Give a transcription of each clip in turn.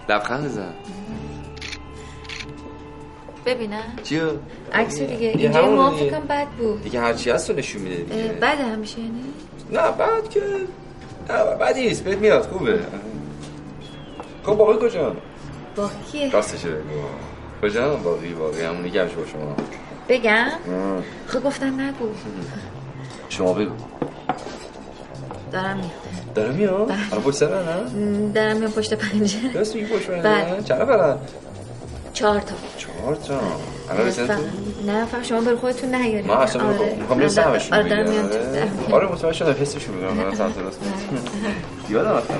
لبخند بزن. ببینم چیو؟ عکسو دیگه اینجا ما فکرم بد بود دیگه هرچی هست رو نشون میده دیگه. بده همیشه یعنی؟ نه بد که نه بدی نیست، بهت میاد خوبه. خب باقی کجا؟ باقی کیه؟ راستشه بگو کجا؟ باقی همونی که همیشه با شما بگم؟ خب گفتن نگو. شما بگو. دارم میاد؟ حالا پشت سر نه؟ دارم میام پشت پنجره. راست میگی پشت پنجره؟ چند نفرن؟ 4 تا. الان رسیدن تو؟ نه فقط شما برو خودتون نیارید. ما اصلا میخوام برسه همشون بگیرم. آره مطمئن شدم حسشون میگم من سمت راست یادم اصلا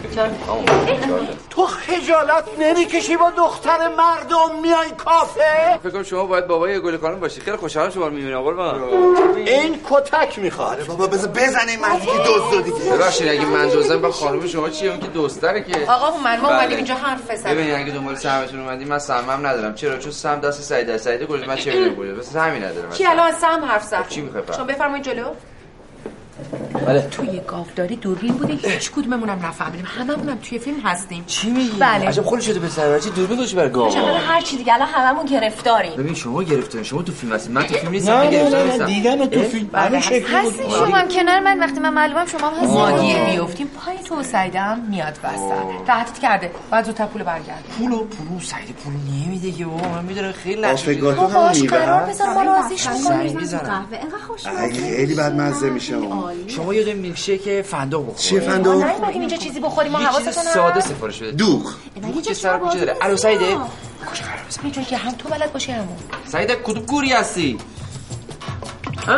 تو خجالت نمیکشی با دختر مردم میای کافه؟ فکر کنم شما باید بابای گل خانم باشی. خیلی خوشحالم شما رو میبینم قربان. این کتک میخواد. بابا بذار بزنه این مردی که دزد دیگه. ببخشید اگه من دزدم با خانم شما چیه؟ اون که دزدره که. آقا ما اومدیم اینجا حرف بزنیم. ببینید اگه دنبال سهمتون اومدیم من سهمم ندارم. چرا؟ چون سهم دست سعید گل من چه میدونم گل. بس همین ندارم. کی الان سهم حرف زد؟ چی میخواد؟ شما بفرمایید جلو. بله. توی گاوداری دوربین بوده هیچ کدوممونم نفهمیدیم. هممونم توی فیلم هستیم. چی میگی؟ بله. عجب خودت شده پسر. چی دوربین گوش بر گاو. شما هر چی دیگه الان هممون گرفتاریم. ببین شما گرفتارین. شما تو فیلم هستید. من تو فیلم نیستم. من گرفتار نیستم. دیدم تو فیلم. بله هستی شما هم کنار من وقتی من معلومم شما هم هستید. ما گیر میافتیم پای تو سعیدم میاد وسط. راحتت کرده. بعد زودتر پول برگرد. پولو سعید پول نمیده که بابا من میدونم خیلی نشه. آفگاتو هم میبرن. قرار بذار ما راضیش کنیم. قهوه اینقدر خوشمزه. خیلی بدمزه میشه. شما یه دونه میلکشیک فندق بخورید. چیه فندق؟ نه ما اینجا چیزی بخوریم ما حواستون هست. ساده سفارش بده. دوغ که سر کوچه داره. الو سعیده کجا قرار بزنم؟ میتونی که هم تو بلد باشی همون. سعیده کدوم گوری هستی؟ ها؟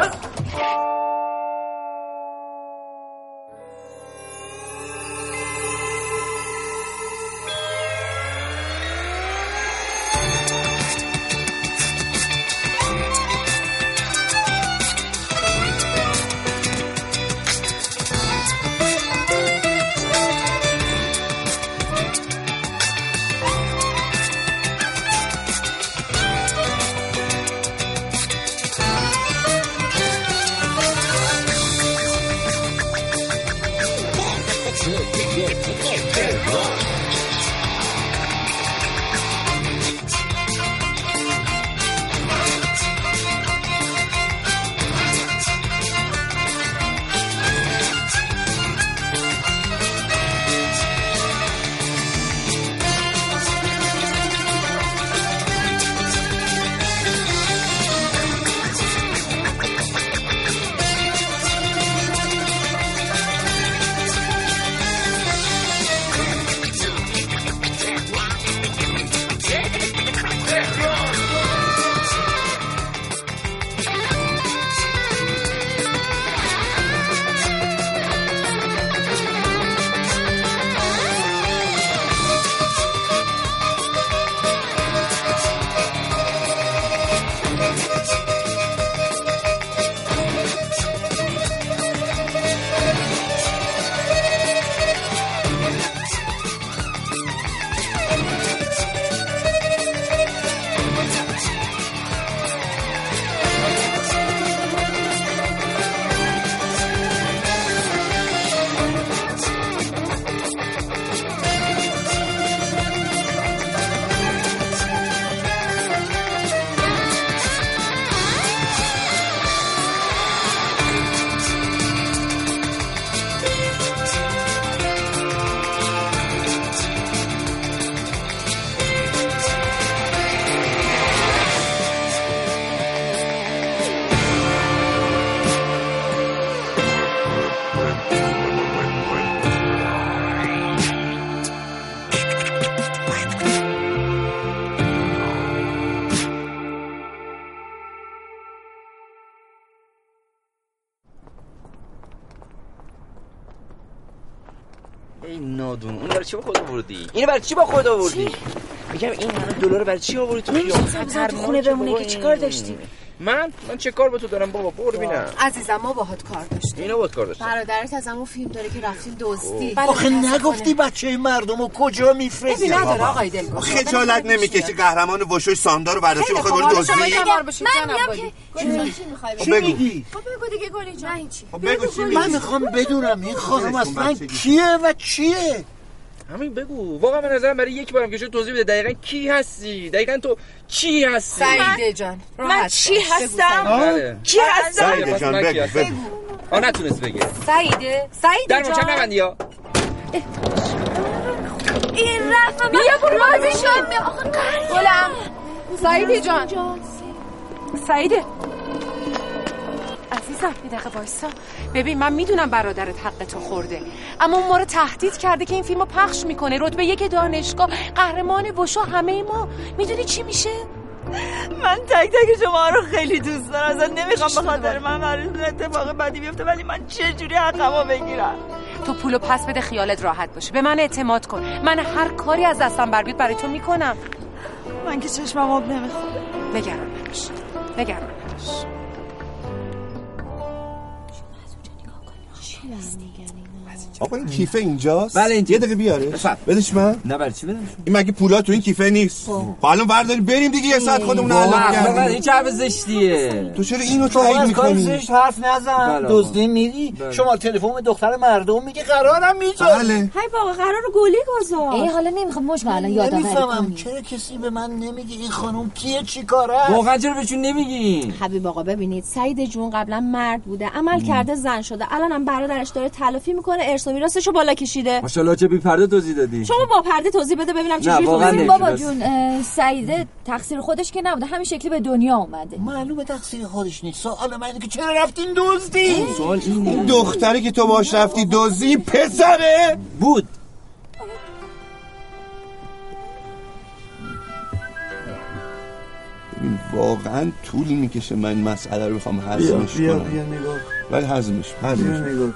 ای نادون اون برای چی با خود آوردی؟ اینو برای چی با خود آوردی؟ میگم این همه دلار برای چی آوردی تو خیابون؟ خطر تو خونه بمونه که چیکار داشتی؟ من چه کار با تو دارم بابا؟ برو ببینم. عزیزم ما باهات کار داشتیم. اینا باهات کار داشتن. برادرت از همون فیلم داره که رفتیم دزدی. آخه نگفتی بچه مردمو کجا میفرستی؟ ببین نداره آقای دلگشا. خجالت نمیکشی قهرمان وشوش ساندار رو برداشتی بخوای برو دزدی؟ من میگم که چی میگی؟ خب بگو دیگه گلی جان. بگو چی میگی؟ من میخوام بدونم این خانم اصلا کیه و چیه؟ همین بگو. واقعا من نظرم برای یک بارم که شو توضیح بده دقیقاً کی هستی؟ دقیقاً تو چی هستی؟ سعیده جان من چی هستم؟ کی هستم؟ سعیده جان بگو. نتونست بگه. سعیده در مچم نبندی یا این رفت بیا برو بازی شد گلم سعیده جان سعیده عزیزم یه دقیقه وایسا. ببین من میدونم برادرت حق تو خورده، اما اون ما رو تهدید کرده که این فیلمو پخش میکنه. رتبه 1 دانشگاه، قهرمان وشو، همه ما. میدونی چی میشه؟ من تک تک شما رو خیلی دوست دارم. اصلا نمیخوام به خاطر من براتون اتفاق بدی بیفته، ولی من چه جوری حقمو بگیرم؟ تو پولو پس بده، خیالت راحت باشه. به من اعتماد کن. من هر کاری از دستم بر بیاد برای تو میکنم. من که چشمم آب نمیخوره. نگران آقا این کیفه اینجاست؟ بله اینجا. یه دقیقه بیاره. بدش من. نه برای چی بدمش؟ این مگه پولا تو این کیفه نیست؟ خب الان برداریم بریم دیگه، یه ساعت خودمون علم کردیم. این چه حرف زشتیه. تو چرا اینو تایید می‌کنی؟ زشت حرف نزن. دزدی میری شما تلفن دختر مردم میگه قرارم میذاری. بله. هی بابا قرار گلی گذار. ای حالا نمیخوام مشکل الان یادآوری نمیفهمم چرا کسی به من نمیگه این خانم کیه، چی کاره؟ واقعا چرا بهشون نمیگین؟ حبیب آقا ببینید سعید جون قبلا مرد بوده، عمل کرده زن شده، الانم برادرش داره تلافی میکنه، ارث و میراثشو بالا کشیده. ماشاءالله چه بی پرده توضیح دادی. شما با پرده توضیح بده ببینم چجوری توضیح. بابا جون سعیده تقصیر خودش که نبوده، همین شکلی به دنیا اومده. معلومه تقصیر خودش نیست. سوال من اینه که چرا رفتین دزدی؟ سوال اینه این دختری که تو باهاش رفتی دزدی پسره بود. ببین واقعا طول میکشه من مسئله رو بخوام هضمش کنم. بیا نگاه. ولی هضمش. نگاه.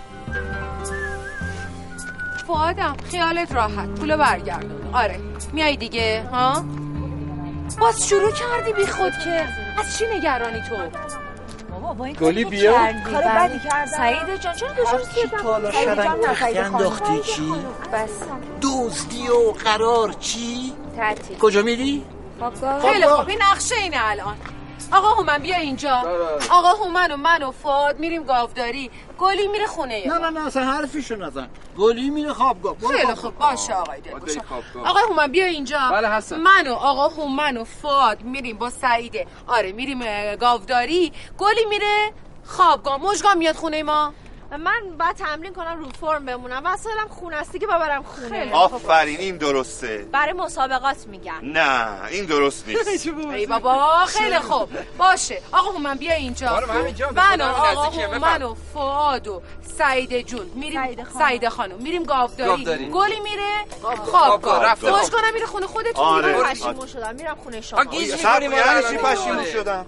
فؤادم خیالت راحت، پولو برگردون. آره میای دیگه ها؟ باز شروع کردی بی خود که از چی نگرانی تو؟ بابا با این گلی بیا. کار بدی کردم. سعیده جان چرا دوشون تالا شدن تختی انداختی چی؟ بس دزدی و قرار چی؟ تعطیل. کجا میری؟ خیلی خوب این نقشه اینه الان. آقا هومن بیا اینجا. آقا هومن و من و فؤاد میریم گاوداری، گلی میره خونه. نه اصلا حرفیشو نزن. گلی میره خوابگاه. خیلی خوب باشه آقای دلگوش. آقا هومن بیا اینجا. بله هستم. من و آقا هومن و فؤاد میریم با سعیده. آره میریم گاوداری، گلی میره خوابگاه. مژگان میاد خونه ما. من بعد تمرین کنم رو فرم بمونم، واسه‌ام خونه است دیگه ببرم خونه. آفرین این درسته. برای مسابقات میگم. نه این درست نیست. ای بابا خیلی خوب باشه. آقا هومن بیا اینجا. من و آقا هومن و فؤاد و سعیده جون میریم سعیده خانم میریم گاوداری، گلی میره خوابگاه. مژگانم میره خونه خودتون. من پشیمون شدم میرم خونه شما. یعنی چی پشیمون شدم؟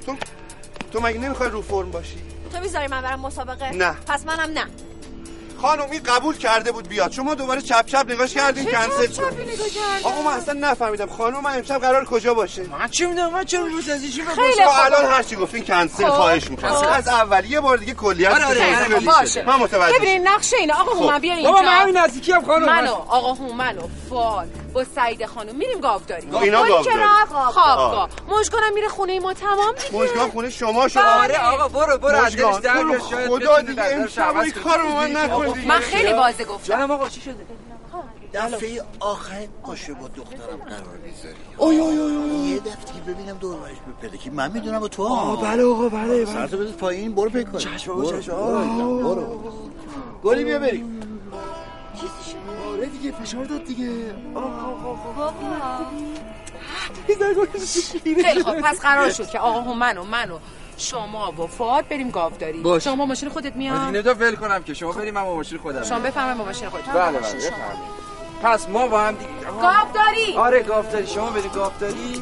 تو مگه نمیخوای رو فرم باشی؟ تو میذاری من برم مسابقه؟ نه. پس منم نه. خانم این قبول کرده بود بیاد، شما دوباره چپ چپ نگاش کردین کنسل شد. آقا من اصلا نفهمیدم خانم من امشب قرار کجا باشه؟ من چی میدونم؟ من چرا روز از چی خیلی الان هر چی گفتین کنسل خواهش می‌کنم. از اول یه بار دیگه کلیت باشه. من متوجه. ببینید نقشه اینه. آقا هومن بیا اینجا. بابا من همین نزدیکی ام خانم. من و آقا هومن و فؤاد با سعیده خانم میریم گاوداری. اینا گاوداری. خوابگاه. مژگانم میره خونه ما. تمام دیگه. مژگان خونه شما شد. آره آقا برو از دلش در بیار. شاید خدا دیگه امشب این کارو من نکنید. من خیلی واضح گفتم. جانم آقا چی شده؟ دفعه آخر باشه با دخترم قرار میذاری. یه دفعه ببینم دور برش بپله که من میدونم با تو. بله آقا بله. سرتو بده پایین برو پی کن. چشم چشم. برو. گلی بیا بریم. آره دیگه فشار داد دیگه. خیلی خوب پس قرار شد که آقا هومن و من و شما و فؤاد بریم گاوداری. شما ماشین خودت میاد؟ من دیگه نمیدونم ول کنم که شما بریم من با ماشین خودم. شما بفهمید با ماشین خودتون. بله بفهمید. پس ما با هم دیگه گاوداری. آره گاوداری. شما برید گاوداری.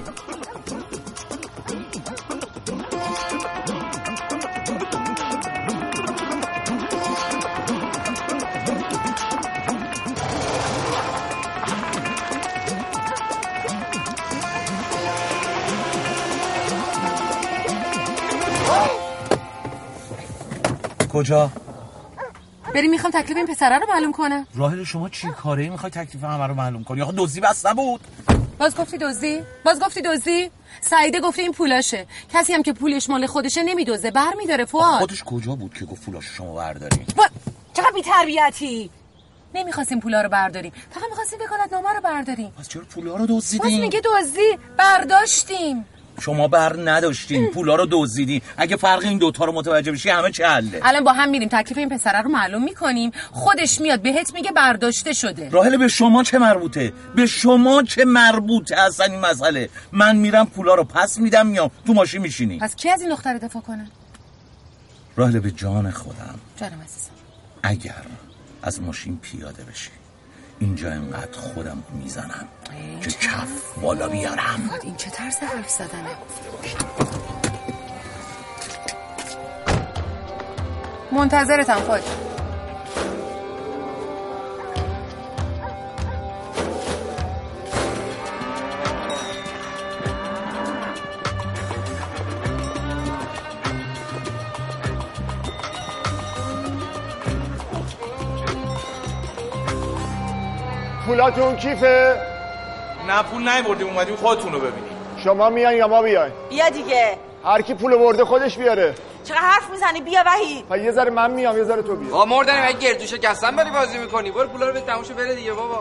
کجا؟ بریم میخوام تکلیف این پسره رو معلوم کنم. راحل شما چی کاره میخوای تکلیف همه رو معلوم کنی؟ آخه دزدی بس نبود. باز گفتی دزدی؟ سعیده گفته این پولاشه. کسی هم که پولش مال خودشه نمیدوزه، برمی‌داره. فؤاد خودش کجا بود که گفت پولاشو شما بردارین؟ چقدر بی‌تربیتی. نمیخواستیم پولا رو برداریم، فقط میخواستیم وکالتنامه رو برداریم. پس چرا پولا رو دزدیدین؟ باز میگه دزدی؟ برداشتیم. شما بر نداشتین، پولا رو دزدیدین. اگه فرق این دوتا رو متوجه بشی همه چه حله. الان با هم میریم تکلیف این پسره رو معلوم میکنیم، خودش میاد بهت میگه برداشته شده. راحله به شما چه مربوطه؟ به شما چه مربوطه اصلا این مسئله؟ من میرم پولا رو پس میدم میام تو ماشین میشینی. پس کی از این دختر دفاع کنه؟ راحله به جان خودم، جانم عزیزم، اگر از ماشین پیاده بشی اینجا انقدر خودم میزنم که کف بالا بیارم. این چه طرز حرف زدنه؟ منتظرتم خود. پولاتون کیفه؟ نه پول نیوردیم، اومدیم خودتون رو ببینیم. شما میان یا ما بیاین؟ بیا دیگه. هر کی پول برده خودش بیاره. چقدر حرف میزنی؟ بیا وحید. یه ذره من میام، یه ذره تو بیا. آقا مردنی اگه گردوشه کسن بری بازی میکنی، برو پولا رو به تموش بره دیگه بابا.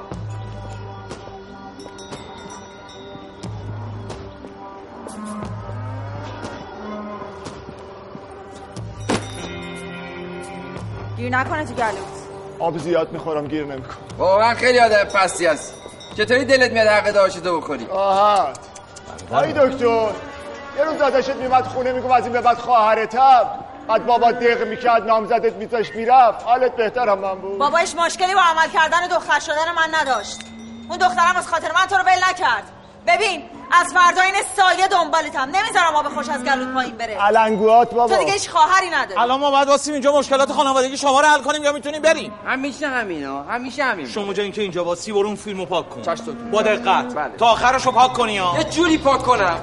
گیر نکنه تو گلوت. آب زیاد میخورم گیر نمیکنم. واقعا خیلی آدم پستی هست. چطوری دلت میاد حق داشتو بخوری؟ راحت. آی دکتر، یه روز داداشت میومد خونه میگم از این به بعد خواهرتم، بعد بابا دق میکرد نامزدت میذاش میرفت، حالت بهتر هم من بود. بابایش مشکلی با عمل کردن دختر شدن من نداشت. اون دخترم از خاطر من تو رو ول نکرد. ببین از فردا این سایه دنبالتم، نمیذارم آب خوش از گلوت پایین بره. علنگوات بابا. تو دیگه هیچ خواهری نداری. الان ما باید واسیم اینجا مشکلات خانوادگی شما رو حل کنیم یا میتونیم بریم؟ همیشه همینا، همیشه همین. شما جا اینکه اینجا واسی برو اون فیلمو پاک کن. چشم با دقت. بله. تا آخرشو پاک کنی ها. یه جوری پاک کنم.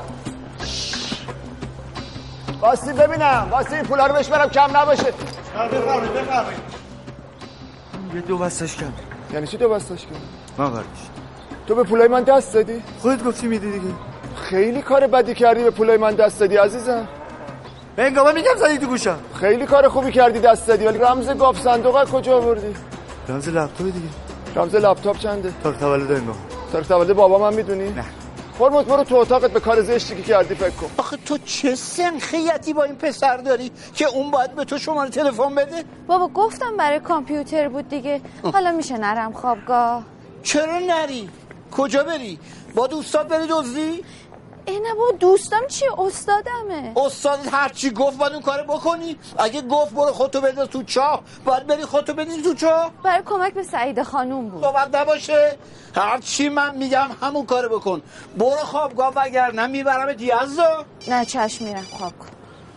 واسه ببینم، واسه این پولا رو بهش برم کم نباشه. بفرمایید. یه دو بستش کم. یعنی چی دو بستش کم؟ من برداشت. تو به پولای من دست دادی؟ خودت گفتی میدی دیگه. خیلی کار بدی کردی به پولای من دست دادی عزیزم. به انگامه میگم زدی تو گوشم. خیلی کار خوبی کردی دست دادی، ولی رمز گاف صندوق از کجا آوردی؟ رمز لپتاپ دیگه. رمز لپتاپ چنده؟ تاریخ تولد انگام. تاریخ تولد بابا من میدونی؟ نه. فرمود برو تو اتاقت به کار زشتی که کردی فکر کن. آخه تو چه سنخیتی با این پسر داری که اون باید به تو شماره تلفن بده؟ بابا گفتم برای کامپیوتر بود دیگه. حالا میشه نرم خوابگاه. چرا نری؟ کجا بری؟ با دوستات بری دزدی؟ نه با دوستم چی؟ استادمه. استادت هرچی گفت باید اون کار بکنی؟ اگه گفت برو خودتو بنداز تو چاه باید بری خودتو بندازی تو چاه؟ برای کمک به سعید خانوم بود. باید نباشه. هرچی من میگم همون کار بکن. برو خوابگاه وگرنه میبرمت یزدا. نه چشم میرم خواب کن.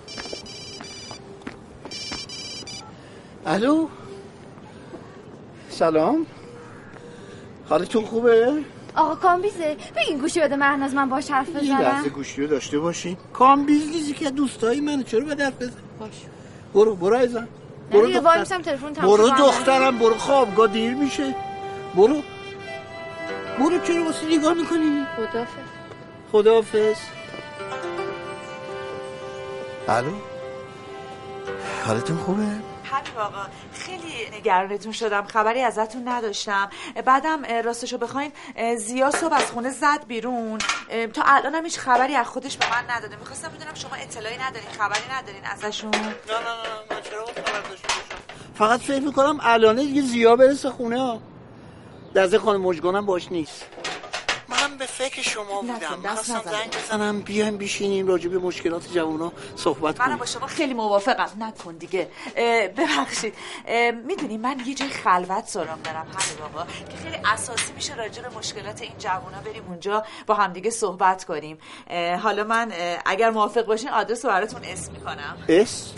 الو سلام، حالتون خوبه؟ آقا کامبیزه بگین گوشی بده مهناز من باش حرف بزنم. یه لحظه گوشی رو داشته باشین. کامبیز نیزی که دوستایی منو چرا باید حرف بزن؟ باش برو ایزن. برو دخترم تلفن تمام. برو دخترم، برو خوابگاه دیر میشه. برو چرا واسه نگاه میکنی؟ خداحافظ. الو حالتون خوبه؟ حبیب آقا خیلی نگرانتون شدم، خبری ازتون نداشتم. بعدم راستشو بخواین زیا صبح از خونه زد بیرون، تا الان هم هیچ خبری از خودش به من نداده. میخواستم بدونم شما اطلاعی ندارین، خبری ندارین ازشون؟ نه من چرا خبر داشته باشم؟ فقط فکر میکنم الان دیگه زیا برسه خونه ها. دست خانم مژگانم باش نیست. من به فکر شما بودم، میخواستم زنگ بزنم بیایم بشینیم راجع به مشکلات جوونا صحبت کنیم. من با شما خیلی موافقم. نکن دیگه. ببخشید میدونی من یه جای خلوت سرم دارم حبیب آقا که خیلی اساسی میشه راجع به مشکلات این جوونا بریم اونجا با هم دیگه صحبت کنیم. حالا من اگر موافق باشین آدرس رو براتون اسم میکنم. اسم؟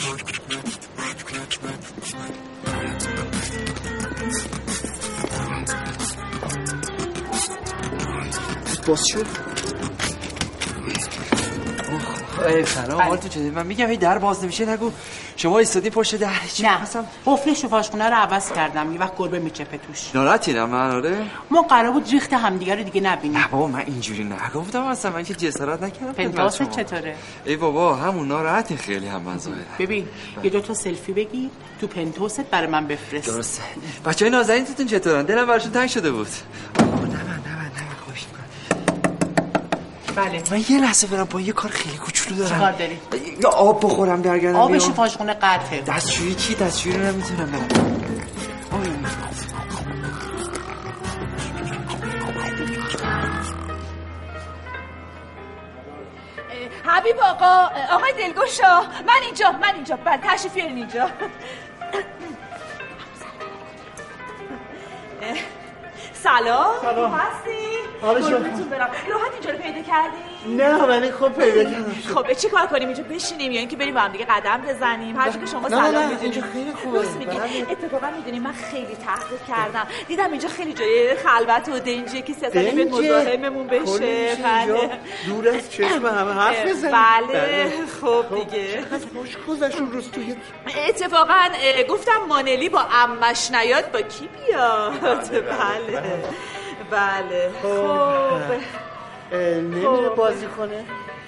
باز شد؟ سلام حالتون چطوره؟ من میگم هی در باز نمیشه نگو شما ایستادی پشت در نه قفل شفاژخونه رو عوض کردم، یه وقت گربه میچپه توش. ناراحتی نه من؟ آره ما قرار بود ریخت همدیگه رو دیگه نبینیم. نه بابا من اینجوری نگفتم اصلا، من که جسارت نکردم. پنتاست چطوره؟ ای بابا همون ناراحتی خیلی هم من ظاهرا. ببین یه دو تا سلفی بگیر تو پنتوست برای من بفرست. درسته. بچهای نازنینتون چطورن؟ دلم براشون تنگ شده بود. بله. من یه لحظه برم با یه کار خیلی کوچولو دارم. چیکار داری؟ یا آب بخورم برگردم. آب شفاژخونه قطعه. دستشویی چی؟ دستشویی رو نمیتونم برم. حبیب آقای دلگشا، من اینجا بعد تشریف بیارین اینجا. سلام هستی؟ آره شما برم. راحت اینجا رو پیدا کردی؟ نه ولی خب پیدا کردم. خب چی کار کنیم اینجا بشینیم یا اینکه بریم با هم دیگه قدم بزنیم؟ هر که شما سلام میدونید. اینجا خیلی خوبه. اتفاقا میدونی من خیلی تحقیق کردم، دیدم اینجا خیلی جای خلوت و دنجه که سه به مزاحممون بشه. بله دور از چشم همه حرف بزنیم. بله خب دیگه خوش گذشت اون روز توی اتفاقا گفتم مانلی با عمش نیاد با کی بیاد. بله خب نمیره بازی کنه؟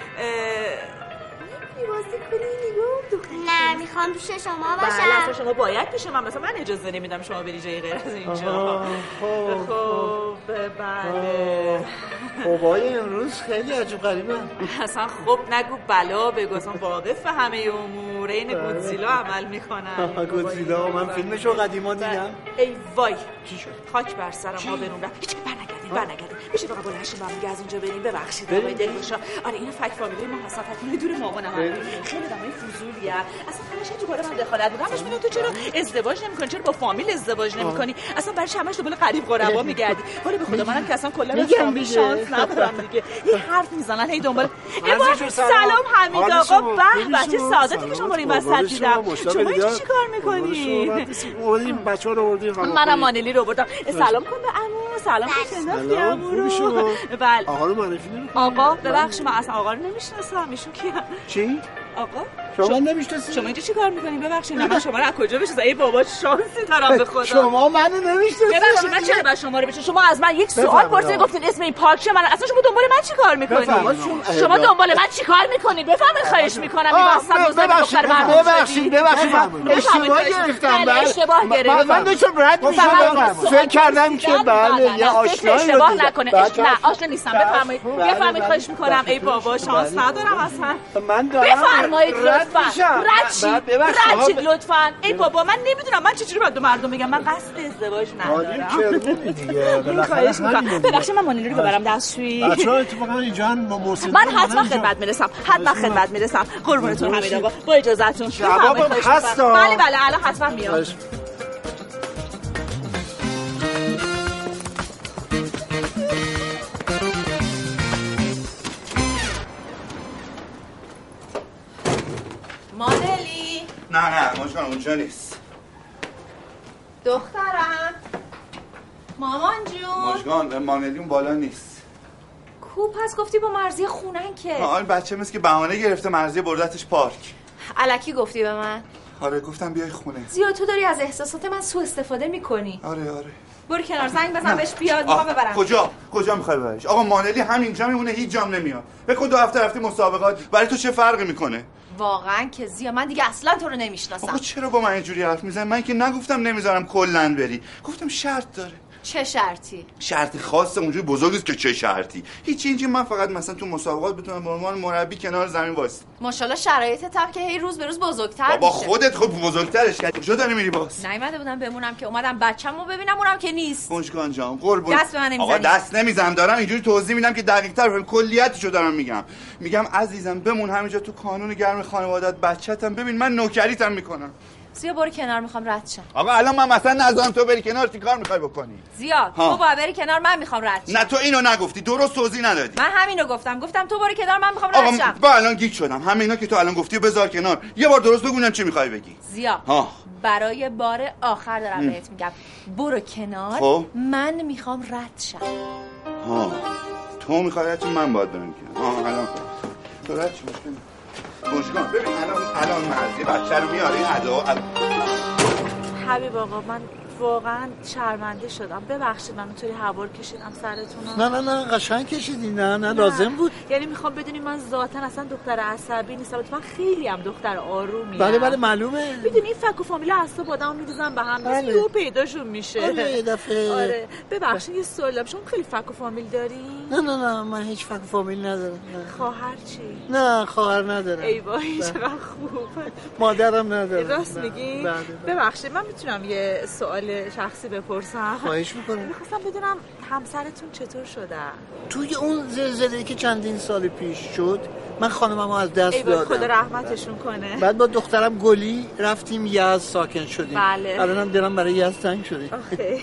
بازی کنی نگاه نه میخوام پیش شما باشم. بله اصلا شما باید پیش من، مثلا من اجازه نمیدم شما بری جای غیر از اینجا. خب بله بابای امروز خیلی عجب غریبه. اصلا خب نگو بلا بگو، اصلا واقف همه امور این گودزیلا عمل میکنن. گودزیلا من فیلمشو قدیما دیدم. ای وای چی شد؟ خاک بر سرم ها برونم. هیچ برنگردیم میشه فقط بلند شیم با هم از اینجا بریم. ببخشید آقای دلگشا. آره اینا فک فامیلی ما هستن، فامیلی دور مامانم خیلی آدمای فضولیه. اصلا همش تو کار من دخالت بود. همش میگن تو چرا ازدواج نمی‌کنی، چرا با فامیل ازدواج نمی‌کنی، اصلا برای همش دنبال قریب قربا میگردی. ولی به خدا منم که اصلا کلا به فامیل شانس ندارم دیگه. یه حرف میزنن هی دنبال. سلام حمید آقا، به چه سعادتی که شما این وسط دیدم. شما اینجا چیکار می‌کنی؟ اون بچه‌ها رو آوردین. منم مانلی رو آوردم. سلام کن به عمو. سلام شناختی عمو رو. بله آقا رو معرفی نمی‌کنی؟ آقا ببخشید من اصلا آقا رو نمی‌شناسم. ایشون کیه؟ چی؟ آقا شما نمی‌شناسی؟ شما اینجا چیکار می‌کنین؟ ببخشید من شما رو از کجا بشناسم؟ ای بابا شانسی دارم به خدا. شما منو نمی‌شناسی؟ ببخشید من چرا باید شما رو بشناسم؟ شما از من یک سوال پرسیدین گفتین اسم این پارک چیه؟ من اصلا شما دنبال من چیکار می‌کنین؟ شما دنبال من چیکار می‌کنین؟ بفهمید خواهش می‌کنم. این واسه دختر مردم. ببخشید من اشتباه گرفتم. اشتباه گرفتم. من داشتم رد می‌شدم. فکر کردم که بله یه آشنایی اشتباه نکنه. نه آشنا نیستم. بفهمید خواهش می‌کنم. ای بابا شانس ندارم اصلا. من دارم بفرمایید لطفاً. رد لطفاً. ای بابا من نمیدونم من چجوری باید به مردم بگم من قصد ازدواج ندارم. ببخشید من مانیلی رو ببرم دستشویی. بچه‌ها اتفاقا اینجا با مرسل من حتما خدمت میرسم. قربونتون حمید آقا. با اجازهتون. جوابم هست. بله الان حتما میام. مانلی نه ماشان اونجا نیست. دخترم مامان جون مشگان مانلی اون بالا نیست. کو پس گفتی با مرضی خونن که آره بچه مثل که بهانه گرفته مرضی بردتش پارک. الکی گفتی به من؟ آره گفتم بیای خونه. زیاد تو داری از احساسات من سوء استفاده میکنی. آره برو کنار زنگ بزن بهش بیاد میخوام ببرم. کجا میخوای ببریش؟ آقا مانلی همینجا میمونه هیچ جام نمیاد. بگو 2 هفته رفتی مسابقات برای تو چه فرقی میکنه؟ واقعا که زیا من دیگه اصلا تو رو نمیشناسم. آقا چرا با من اینجوری حرف میزنی؟ من که نگفتم نمیذارم کلا بری. گفتم شرط داره. چه شرطی؟ شرطی خاصه اونجوری بزرگیست که چه شرطی. هیچی من فقط مثلا تو مسابقات بتونم به عنوان مربی کنار زمین وایسم. ماشاءالله شرایطت هم که هی روز به روز بزرگتر میشه. بابا خودت خود بزرگترش کردی. کجا داری میری باز؟ نیومده بودم بمونم که اومدم بچه‌مو ببینم اونم که نیست. مشکان جان قربون. دست به من نمیزنی. آقا دست نمیزنم دارم اینجوری توضیح میدم که دقیق‌تر بفهمی کلیتشو دارم میگم عزیزم بمون همینجا تو کانون گرم خانواده‌ات بچه‌تم ببین من نوکریتم میکنم. زیا برو کنار میخوام رد شم. آقا الان من مثلا نذارم تو بری کنار چی کار میخوای بکنی؟ زیا تو باید بری کنار من میخوام رد شم. نه تو اینو نگفتی درست توضیح ندادی. من همینو گفتم تو برو کنار من میخوام رد شم. با الان گیج شدم همه اینا که تو الان گفتی بذار کنار یه بار درست بگونم چی میخوای بگی. زیا برای بار آخر دارم بهت میگم برو کنار من میخوام رد شم. تو میخوای رد من باید برم کنار. الان تو رد شو مژگان ببین الان مرزی بچه رو میاره این ادا. حبیب آقا من واقعا شرمنده شدم، ببخشید من اونطوری هوار کشیدم سرتون. نه قشنگ کشیدی. نه لازم بود. یعنی میخوام بدونی من ذاتاً اصلا دختر عصبی نیستم، من خیلی هم دختر آرومی. بله معلومه. میدونی این فک و فامیل اعصاب آدمو میریزن به هم، بله. یهو پیداشون میشه. آره دفعه. آره ببخشید یه سوال دارم، شما خیلی فک و فامیل داری؟ نه من هیچ فک و فامیل ندارم. خواهر چی؟ نه خواهر ندارم. ای وای چقدر خوب. مادرم ندارم. راست میگی؟ ببخشید من میتونم یه سوال شخصی بپرسم؟ خواهش میکنم. میخواستم بدونم همسرتون چطور شدن؟ توی اون زلزله‌ای که چندین سال پیش شد من خانممو از دست دادم. خدا رحمتشون کنه. بعد با دخترم گلی رفتیم یزد ساکن شدیم. بله. الانم دلم برای یزد تنگ شده.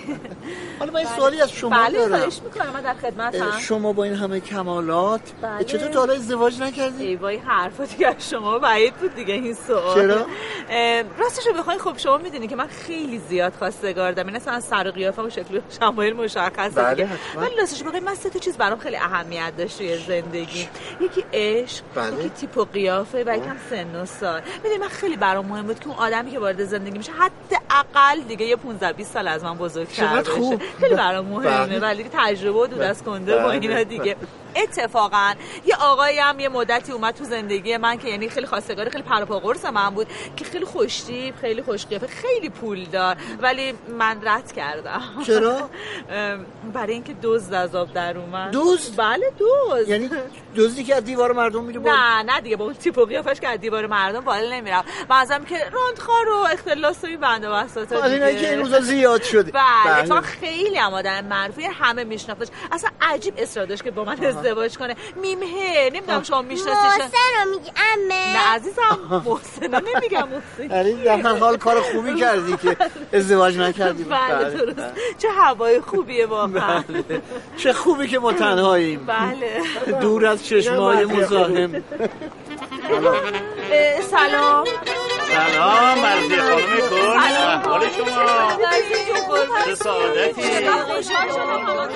حالا من سوالی از شما دارم. بله خواهش میکنم، من در خدمتم. شما با این همه کمالات چطور تا حالا ازدواج نکردی؟ ای وای حرفا دیگه شما بعید بود دیگه این سوال. چرا؟ راستشو بخواید خب شما میدونی که من خیلی زیاد خواستگار دارم، این اصلا سر و قیافم و شکل شمایل مشخصه دیگه. ولی راستش بخواید من سه تا چیز برام خیلی اهمیت داشت توی زندگی. یکی عشق، یکی تیپ و قیافه و یکم سن و سال. میدونی من خیلی برام مهم بود که اون آدمی که وارد زندگی میشه حداقل دیگه یه 15-20 سال از من بزرگتر باشه. خیلی برام مهمه ولی تجربه و دست کنده با اینا دیگه. اتفاقا یه آقایی هم یه مدتی اومد تو زندگی من که یعنی خیلی خواستگار، خیلی پر و پا قرص من بود که خیلی خوش‌تیپ، خیلی خوش‌قیافه، خیلی پولدار، ولی من رد کردم. چرا؟ برای اینکه دزد از آب در اومد. دزد؟ بله دزد. یعنی دزدی که از دیوار مردم میره بالا؟ نه دیگه با اون تیپ و قیافش که از دیوار مردم بالا نمیرم. بعضیم که راندخوار و اختلاس و این بنده بساطا دیگه. اینا که این روزا زیاد شده. بله تو خیلی هم آدم معروفی، همه میشناختش. اصلا عجیب اصرار داشت که با من ازدواج کنه. میمه نمیدونم شما میشناسیش؟ محسن رو میگی عمه؟ نه عزیزم محسن نمیگم محسن. یعنی در هر حال کار خوبی کردی که ازدواج نکردی. بله درست. چه هوای خوبیه واقعا. چه خوبی که ما تنهاییم. بله. دور از چشمای مزاحم. سلام. سلام مرزی خانم گل، احوال شما؟ چه سعادتی. خوشحال شدم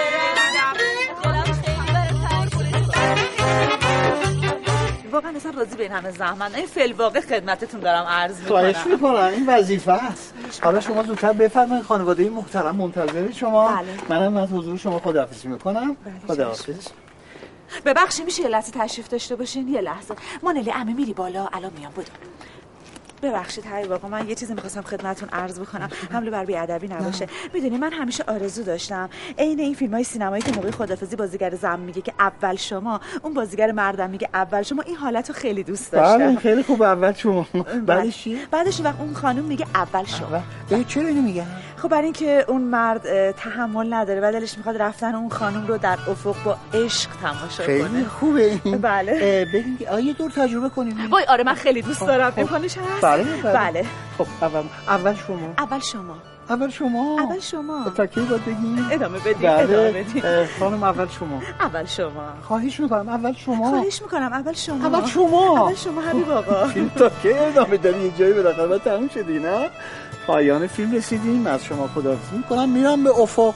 واقعا اصلا راضی به این همه زحمت. این فعل واقع خدمتتون دارم عرض میکنم. خواهش میکنم این وظیفه است. حالا شما زودتر بفرمایید، خانواده محترم منتظر شما. منم از حضور شما خداحافظی میکنم. خداحافظ. ببخشید میشه یه لحظه تشریف داشته باشین؟ یه لحظه. مانلی عمه میری بالا الان میام. بدو. ببخشید حبیب آقا من یه چیزی می‌خواستم خدمتتون عرض بکنم، حمله بر بی‌ادبی نباشه. میدونی من همیشه آرزو داشتم عین این فیلم‌های سینمایی که موقع خدافظی بازیگر زن میگه که اول شما، اون بازیگر مردم میگه اول شما، این حالتو خیلی دوست داشتم. بله خیلی خوب. اول شما. بعدش چی؟ بعدش وقت اون خانم میگه اول شما. چرا اینو میگن؟ خب برای اینکه اون مرد تحمل نداره و دلش میخواد رفتن اون خانم رو در افق با عشق تماشا کنه. خیلی خوبه این. بله. ببین آیه دور تجربه کنیم. وای آره من خیلی دوست دارم. امکانش هست؟ بله. خب اول شما. اول شما. اول شما. اول شما. تاکی باید بگیم؟ ادامه بدیم. ادامه بدیم. خانم اول شما. اول شما. خواهش میکنم اول شما. خواهش میکنم اول شما. اول شما. اول شما حبیب آقا. فیلم تاکی ادامه داری یه جایی بالاخره باید تموم شدی نه؟ پایان فیلم رسیدیم. از شما خداحافظی میکنم، میرم به افق.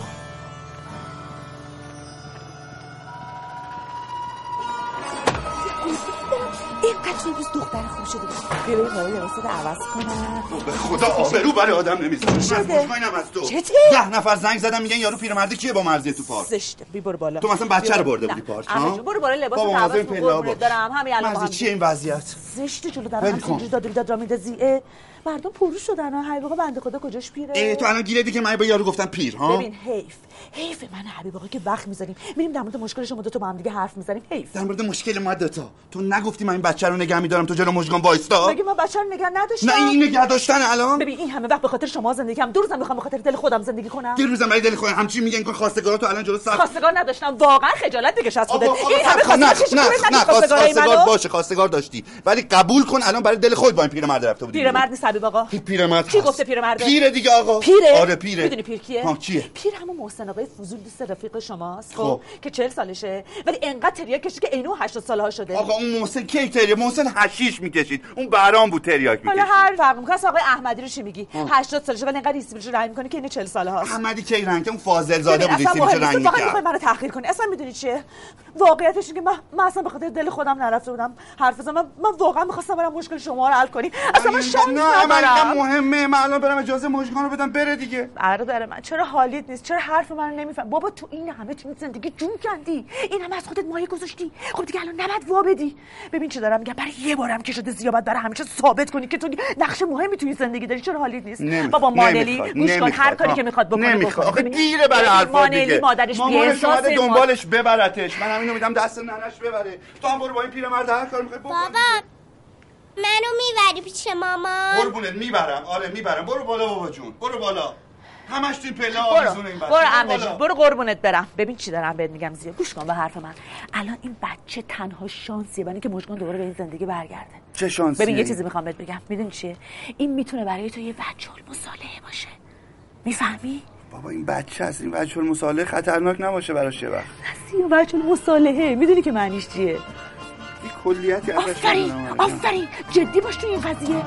اینقدر روز دختر خوب شده بیا بریم برای لباسات عوض کنم. به خدا آبرو برای آدم نمیذاره. شب مطمئنم از تو. 10 نفر زنگ زدن میگن یارو پیرمرده کیه با مرزی تو پارک. زشته. بی برو بالا. تو مثلا بچه رو برده بودی پارک ها؟ برو بالا لباسات عوض کن. دارم همین الان. مرزی چیه این وضعیت؟ زشته جلو در همین داد را میندازی. مردم پرو شدن ها. حبیب آقا بنده خدا کجاش پیره؟ تو الان گیره دیگه من با یارو گفتم پیر ها؟ ببین حیف من حبیب آقا که وقت می‌ذاریم میریم در مورد مشکل شما دو تا با هم دیگه حرف می‌زنیم. حیف. در مورد مشکل ما دو تا تو نگفتی من این بچه رو نگه می‌دارم تو جلو مژگان وایستا؟ مگه من بچه رو نگه نداشتم؟ نه این نگه داشتن الان. ببین این همه وقت به خاطر شما زندگی کردم، دو روزم می‌خوام به خاطر دل خودم زندگی کنم. دل روزم برای دل خودم همچین میگن که خواستگاراتو الان جلو صف. خواستگار نداشتم واقعا خجالت بکش از خودت. این همه خواستگار باشه خواستگار داشتی ولی قبول کن الان برای دل خود با این پیرمرد رفته بودی. پیرمرد نیست حبیب آقا؟ پیرمرد کی گفته پیرمرد؟ پیر دیگه آقا. پیره؟ آره پیره. میدونی پیر کیه؟ ها کیه؟ پیر همون محسن آقای فضول دوست رفیق شماست خب که 40 سالشه ولی انقدر تریاک کشید که اینو 80 سالها شده. آقا اون محسن کی تریاک؟ محسن حشیش میکشید. اون برام بود تریاک میکشید. حالا هر فرق میکنه. آقای احمدی رو چی میگی؟ 80 سالشه ولی انقدر ریسیبلش رنگ میکنه که اینو 40 ساله هاست. احمدی کی رنگ؟ اون فاضل زاده بود ریسیبلش رنگ میکرد. واقعا منو تحقیر کنی. اصلا میدونی چیه؟ واقعیتش اینه که من اصلا به خاطر دل خودم نرفته بودم حرف بزنم. من واقعا می‌خواستم برم مشکل شما رو حل کنی. اصلا من شانس ندارم. مهمه. من الان برم اجازه مژگان رو بدم بره دیگه. برادر من چرا حالیت نیست؟ چرا حرف منو نمیفهم؟ بابا تو این همه تو زندگی جون کندی. این همه از خودت مایه گذاشتی. خب دیگه الان نباید وا بدی. ببین چی دارم میگم. برای یه بارم که شده زیاد برای همیشه ثابت کنی که تو نقش مهمی تو این زندگی داری. چرا حالیت نیست؟ بابا مانلی گوش کن هر کاری که میخواد بکنه آخه دیره برای حرفا دیگه. مادرش مامانش اومده دنبالش ببرتش. من همینو میدم دست ننش ببره. تو هم برو با این پیرمرد هر کاری میخوای بکن. بابا منو میبری پیش مامان؟ قربونت میبرم. آره میبرم. برو بالا بابا جون. برو بالا. همش توی پله آویزونه این بچه. برو عمه جون. برو قربونت برم. ببین چی دارم بهت میگم زیاد. گوش کن به حرف من. الان این بچه تنها شانسیه برای اینکه مژگان دوباره به این زندگی برگرده. چه شانسی؟ ببین یه چیزی میخوام بهت بگم. میدونی چیه؟ این میتونه برای تو یه وجه المصالحه باشه. میفهمی؟ بابا این بچه است. این وجه المصالحه خطرناک نباشه براش چه وقت؟ این وجه المصالحه میدونی که معنیش چیه؟ این کلیتی ازش آفرین جدی باش تو این قضیه.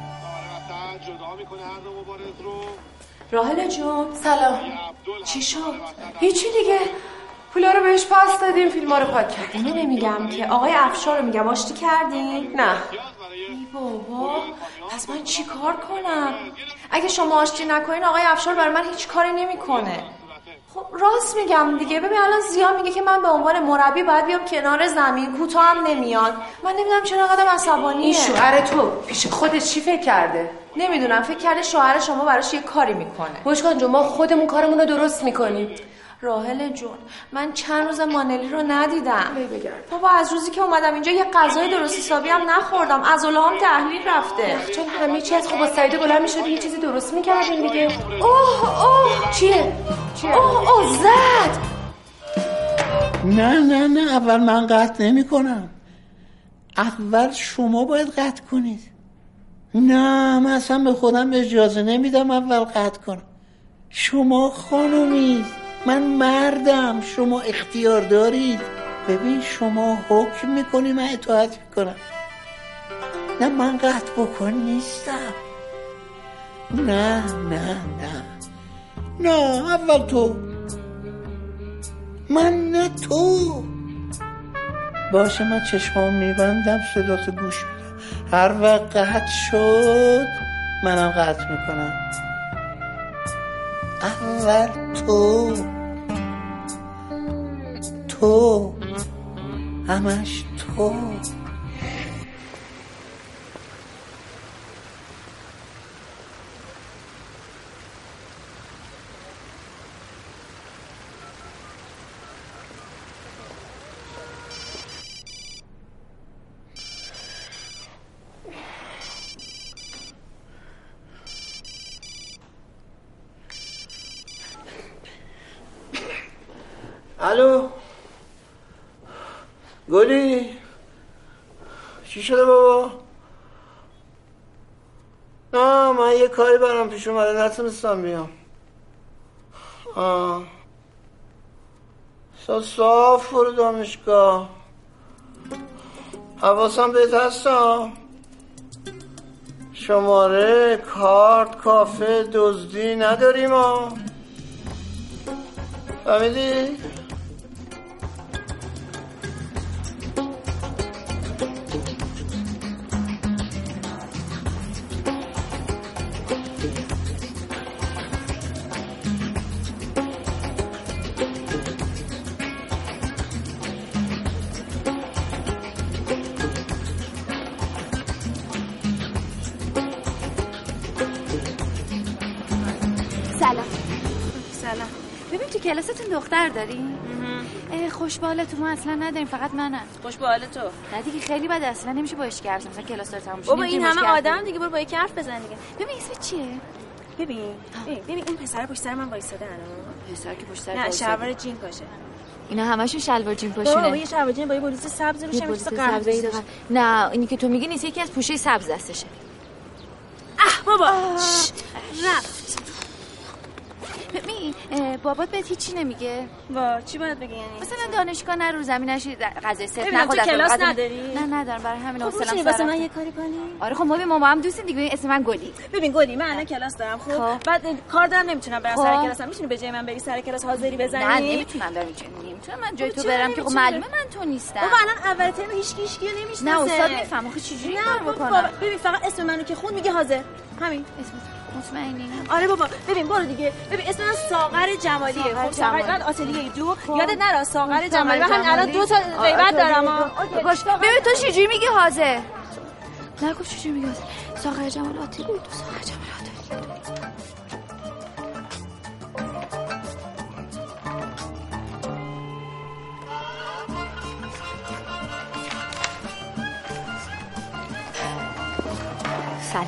راحله جون سلام. چی شد؟ هیچی دیگه. پولا رو بهش پاس دادیم، فیلما رو پاک کردیم. اینو نمیگم که آقای افشار رو میگم آشتی کردین؟ نه. ای بابا پس من چی کار کنم؟ اگه شما آشتی نکنین آقای افشار برای من هیچ کاری نمیکنه. خب راست میگم دیگه. ببین الان زیا میگه که من به عنوان مربی باید بیام کنار زمین. کوتاه هم نمیاد. من نمیدونم چرا انقدر عصبانیه. این شوهر تو پیش خودش چی فکر کرده؟ نمیدونم. فکر کرده شوهر شما براش یه کاری میکنه. مژگان جون ما خودمون کارمون رو درست میکنیم. راحله جون من چند روز مانلی رو ندیدم. بگرد. بابا از روزی که اومدم اینجا یه غذای درست حسابی هم نخوردم. عضله‌ام تحلیل رفته. چون همه چی از خب با سعید بلند میشد یه چیزی درست میکردیم دیگه. اوه چیه؟ اوه زد. نه اول من قطع نمی کنم. اول شما باید قطع کنید. نه من اصلا به خودم اجازه نمیدم اول قطع کنم. شما خانومید، من مردم، شما اختیار دارید. ببین شما حکم میکنی من اطاعت میکنم. نه من قطع بکن نیستم. نه اول تو. من نه تو. باشه من چشمام میبندم صداتو گوش میدم. هر وقت قطع شد منم قطع میکنم. اول تو همش تو. الو گلی چی شده بابا؟ نه من یه کاری برام پیش اومده نتونستم بیام. صاف برو دانشگاه. حواسم بهت هستم. شماره کارت کافه دزدی نداریم ها. فهمیدی؟ سلام. ببین تو کلاستون دختر داری؟ خوشبالتون ما اصلا نداریم، فقط منم. خوشبالتو؟ نه دیگه خیلی بده، اصلا نمیشه باش حرف مثلا کلاس داره تموم شه. بابا این همه آدم دیگه برو با یکی حرف بزن دیگه. ببین اسم چیه؟ ببین این پسر پشت سر من وایساده الان. پسر که پشت سر نه شلوار جین پاشه. اینا همشون شلوار جین پاشونه. بابا یه شلوار جین با یه بلوز سبز روش هم نه اینی که تو میگی نیست، یکی از پوشه سبز دستشه. بابا رفت. بابات بهت هیچی نمیگه؟ وا چی باید بگه یعنی؟ مثلا دانشگاه نرو زمینش غذای سفت نخود. تو کلاس نداری؟ نه ندارم، برای همین حوصله‌ام سر رفته. واسه من یه کاری کنی؟ آره خب ما هم دوستیم دیگه. اسم من گلی. ببین گلی، من الان کلاس دارم. خب بعد کار دارم نمیتونم برم سر کلاسم. میتونی به جای من بری سر کلاس حاضری بزنی؟ نه نمیتونم برم. نمیتونم من جای تو برم که خب معلومه من تو نیستم. بابا الان اول ترم هیچ کیو نمیشناسه. نه استاد میفهمه. آخه چجوری کار بکنم؟ ببین فقط اسم منو که خون میگه حاضر. همین اسم. مطمئنی؟ آره بابا. ببین برو دیگه. ببین اسم من ساغر جمالیه. خب ساغر بعد آتلیه 2. یادت نره ساغر جمالی. من الان 2 تا غیبت دارم. باش. ببین تو چجوری میگی حاضر؟ نه گفت چجوری میگی حاضر؟ ساغر جمال آتلیه 2. ساغر جمال آتلیه 2. سلام.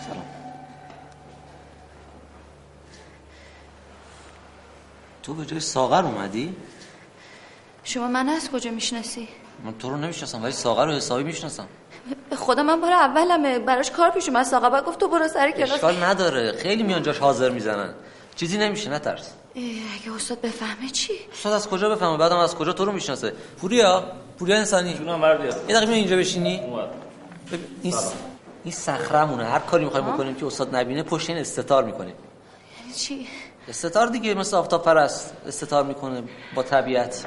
تو به جای ساغر اومدی؟ شما من از کجا میشناسی؟ من تو رو نمیشناسم ولی ساغر رو حسابی میشناسم. به خدا من بار اولمه براش کار پیش اومد. ساغر بعد گفت تو برو سر کلاس. اشکال نداره، خیلی میان جاش حاضر میزنن، چیزی نمیشه، نترس. اگه استاد بفهمه چی؟ استاد از کجا بفهمه؟ بعدم از کجا تو رو میشناسه؟ پوریا انسانی جونم بر بیا. یه دقیقه اینجا بشینی. این صخره‌مونه، هر کاری می‌خوایم بکنیم که استاد نبینه پشت این استتار می‌کنیم. یعنی چی؟ استتار دیگه مثل آفتاب پرست استتار می‌کنه با طبیعت.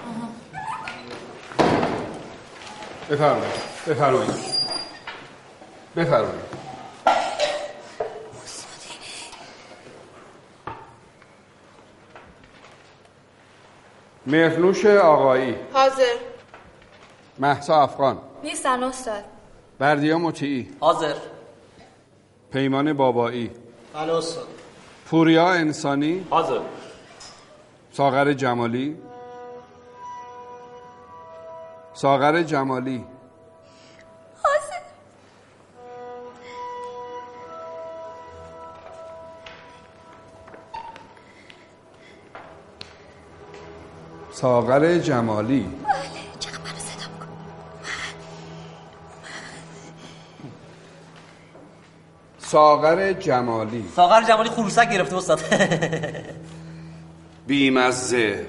بفرمایید. مهرنوش آقایی حاضر. مهسا افغان نیستن استاد. بردیا مطیعی حاضر. پیمان بابایی بله استاد. پوریا انسانی حاضر. ساغر جمالی حاضر. ساغر جمالی. چقدر منو صدا می‌کنی؟ ساغر جمالی. ساغر جمالی خروسک گرفته استاد. بیمزه.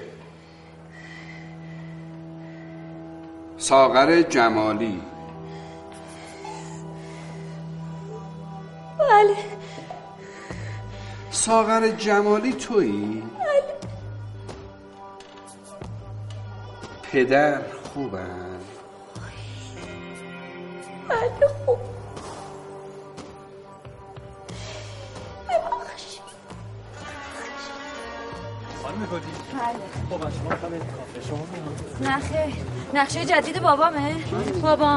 ساغر جمالی. بله. ساغر جمالی تویی؟ بله. پدر خوبن؟ بله خوب. خانم گلی. بله. بابا شما میخوام کافه شما. نه خیر. نقشه جدید بابامه؟ بابا.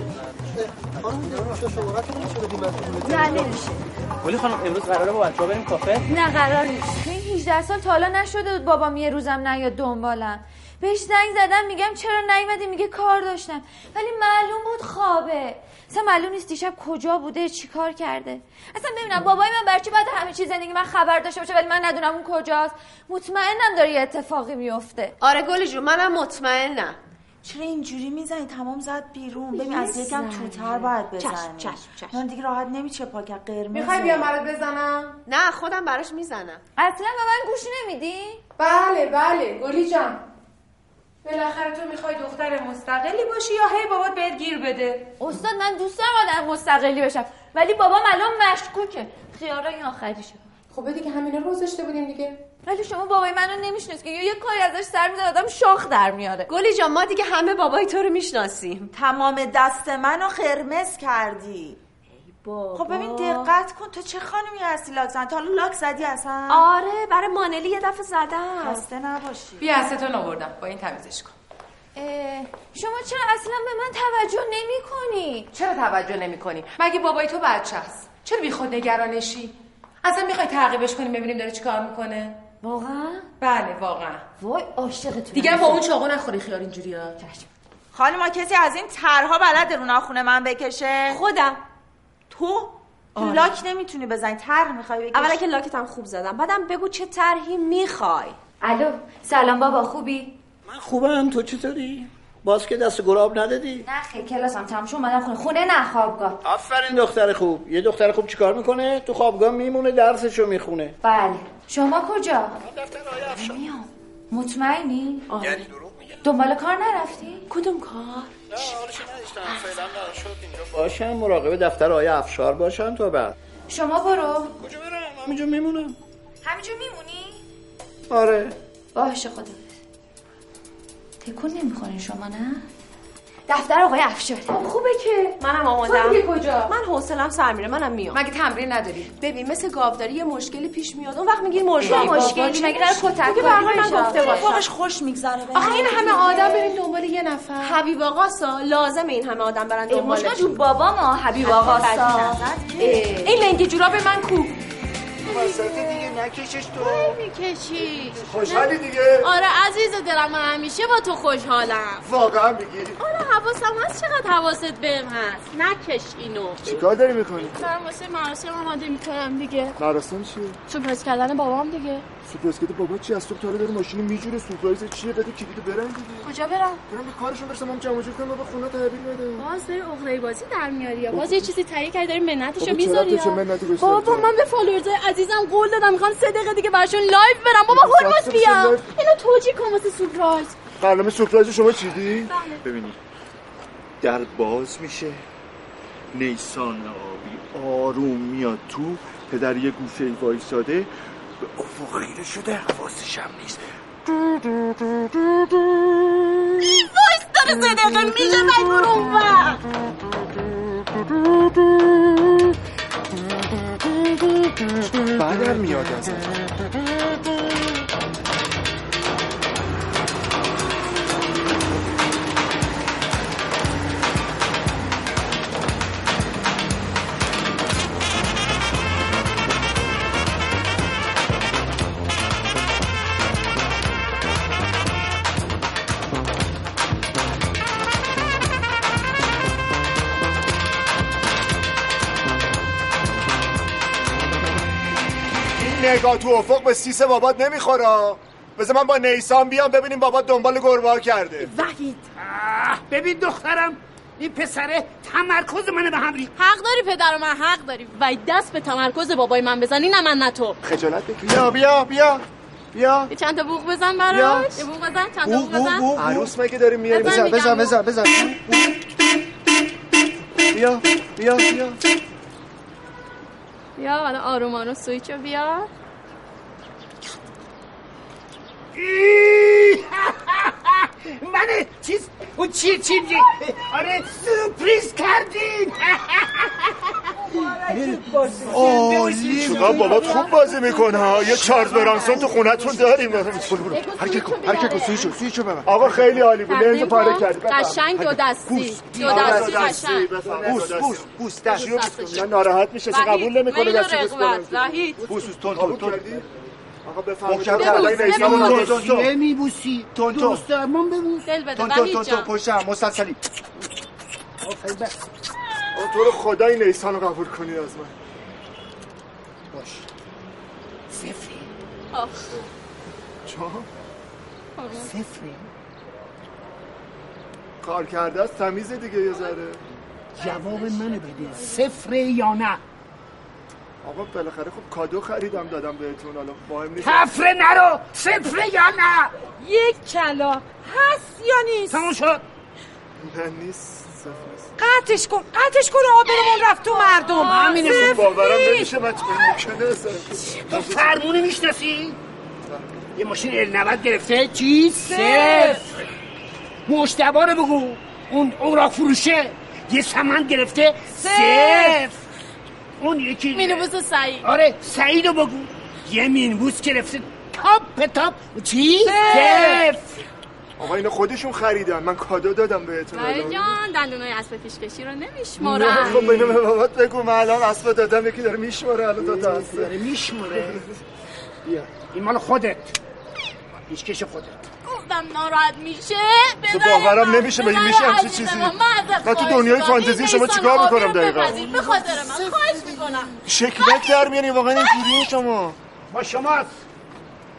نه نمیشه. گلی خانم امروز قراره با بچه‌ها بریم کافه؟ نه قرار نیست. این 18 سال تا حالا نشده بود بابام یه روزم نیاد دنبالم. بهش زنگ زدم میگم چرا نیومدی، میگه کار داشتم، ولی معلوم بود خوابه. اصلا معلوم نیست دیشب کجا بوده، چی کار کرده. اصلا ببینم بابای من برچی بعد همه چیز زندگی من خبر داشته باشه ولی من ندونم اون کجاست. مطمئنم داره یه اتفاقی میفته. آره گلی جون منم مطمئنم. چرا اینجوری میزنی؟ تمام زد بیرون. ببین از یکم توتر باید بزنی. چشم. من دیگه راحت نمیشه پاکت قرمز. میخوای بیام برات بزنم؟ نه خودم براش میزنم. اصلا به من گوش نمیدی؟ بله گلی جان. بالاخره تو میخوای دختر مستقلی باشی یا هی بابات بهت گیر بده؟ استاد من دوست دارم آدم مستقلی بشم ولی بابام الان مشکوکه. خیارای این آخریشه. خب دیگه همینا رو گذاشته بودیم دیگه. ولی شما بابای منو نمیشناسی که یه کاری ازش سر میذاره آدم شاخ در میاره. گلی جان ما دیگه همه بابای تو رو میشناسیم. تمام دست منو قرمز کردی. خب ببین دقت کن، تو چه خانمی هستی لاک زدی؟ تا حالا لاک زدی اصلا؟ آره برای مانلی یه دفعه زدم. خسته نباشی. بیا استون آوردم با این تمیزش کن. شما چرا اصلا به من توجه نمی کنی؟ چرا توجه نمی کنی؟ مگه بابای تو بچه است؟ چرا بی خود نگرانشی؟ اصلا میخوای تعقیبش کنیم ببینیم داره چی کار میکنه؟ واقعا؟ بله واقعا. وای عاشقتونم. دیگه با اون چاقو نخوری خیار اینجوریا. خانم کسی از این طرها بلده رو ناخونه من بکشه؟ خودم. تو لاک نمیتونی بزنی، طرح میخوای بکشی؟ اولا که لاکتم خوب زدم، بعدم بگو چه طرحی میخوای. الو سلام بابا، خوبی؟ من خوبم، تو چطوری؟ باز که دست گلاب ندادی؟ نه خیلی کلاسم تمام شد اومدم خونه نه خوابگاه. آفرین دختر خوب. یه دختر خوب چیکار میکنه؟ تو خوابگاه میمونه درسشو میخونه. بله. شما کجا؟ دفتر آقای افشار. مطمئنی؟ یعنی دروغ میگم. دنبال کار نرفتی؟ کدوم کار؟ نه حالش نداشتم. فعلا قرار شد اینجا باشم مراقب دفتر آقای افشار باشم تا بعد. شما برو. کجا برم؟ همینجا میمونم. همینجا میمونی؟ آره. باشه خدا. تکون نمیخوره شما نه؟ دفتر آقای افشار. خوبه که منم آمادم. تو کجا؟ من حوصله‌ام سر میره، منم میام. مگه تمرین نداری؟ ببین مثل گاوداری یه مشکلی پیش میاد، اون وقت میگین مشکلی مگه قرار کتک کنی من گفته باشم واقعش خوش میگذره. آخه این همه آدم بریم دنبال یه نفر. حبیب آقاسا لازم این همه آدم برن دنبالش. مشکل جون بابا ما حبیب آقاسا. این لنگ جوراب من کو؟ وسط دیگه نکشش تو. میکشی خوشحالی دیگه؟ آره عزیز دلم، من همیشه با تو خوشحالم. واقعا میگی؟ آره حواسم هست، چقدر حواست بهم هست. نکش اینو. چیکار داری میکنی؟ دارم واسه مراسم آماده میکنم دیگه. مراسم چیه؟ سورپرایز کردن بابام دیگه. سورپرایز کردن بابا چی؟ از صبح تا حالا داره ماشین میجوره. سورپرایز چیه؟ بده کلیدو برن دیگه. کجا برم؟ برم به کارشون برسم. هم جمع جور کنم بابا خونه تحویل بده. باز داری عقده بازی در میاری یا باز یه چیزی تهیه کردی داری منتشو میذاری. بابا من به فالوورزای عزیزم قول دادم میخوام 3 دقیقه دیگه براشون لایو برم. بابا هولموس بیا. اینو توجیه کن واسه سورپرایز. برنامه سورپرایز شما چیدی؟ بله. ببینید در باز میشه، نیسان آبی آروم میاد تو، پدر یه گوشه وایساده به افق خیره شده، حواسش هم نیست. وایس داره 3 دقیقه میشه باید برو اونور. بعدم میاد ازش. نگاه تو افق به سیس بابات نمیخوره. بذار من با نیسان بیام ببینیم بابات دنبال گربه کرده. وحید ببین دخترم، این پسره تمرکز منو به هم ریخت. حق داری پدر من، حق داری. وحید دست به تمرکز بابای من بزنی، نه من نه تو. خجالت بکش. بیا یه چند تا بوق بزن براش. یه بوق بزن، چند تا بوق بزن. عروس مگه داریم میاریم؟ بزن بیا حالا آروم سویچو بیا. من چیز اون چی آره سورپرایز کردین. چقدر بابات خوب بازی میکنه. یه چارلز برانسون تو خونتون داریم. حرکت کن سویچو ببر. آقا خیلی عالی بود. لنز پاره کردی. قشنگ دو دستی قشنگ. بوس دست. ناراحت میشه چه قبول نمیکنه دستی بوس کنه. بوس تون. آقا بفرمایید. نمیبوسی. تون. دوستمون ببوس. دل بده وحید جان. پشتم مسلسلی. تو رو خدا این نیسان رو قبول کنی از من. باش. صفری. چون؟ صفری. کار کرده است تمیزه دیگه یه ذره. جواب منو بده، صفره یا نه؟ آقا بالاخره خب کادو خریدم دادم بهتون، حالا مهم نیست. تفره نرو، صفره یا نه؟ یک کلا هست یا نیست؟ تموم شد. نه نیست. قطعش کن آبرمون رفت تو مردم. همینه. باورم نمیشه بچه ممکنه. تو فرمونه میشناسی؟ یه ماشین L90 گرفته چی؟ صفر. مشتبه رو بگو، اون اوراق فروشه یه سمن گرفته صفر. اون یکی مینیبوس سعید. آره سعید رو بگو، یه مینیبوس گرفته تاپ چی؟ صفر. آقا اینو خودشون خریدن، من کادو دادم بهتون. وحید جان دندونای اسب پیشکشی رو نمیشمارن. خب اینو به بابات بگو، من الان اسب دادم، یکی داره میشماره الان دو تا اسب داره میشماره. بیا این مال خودت، پیشکش خودت. گفتم ناراحت میشه. تو باورم نمیشه مگه میشه همچین چیزی؟ من تو دنیای فانتزی شما چیکار میکنم دقیقاً؟ به خاطر من خواهش میکنم. شکلک در میاری واقعا اینجوریه شما. با شماست.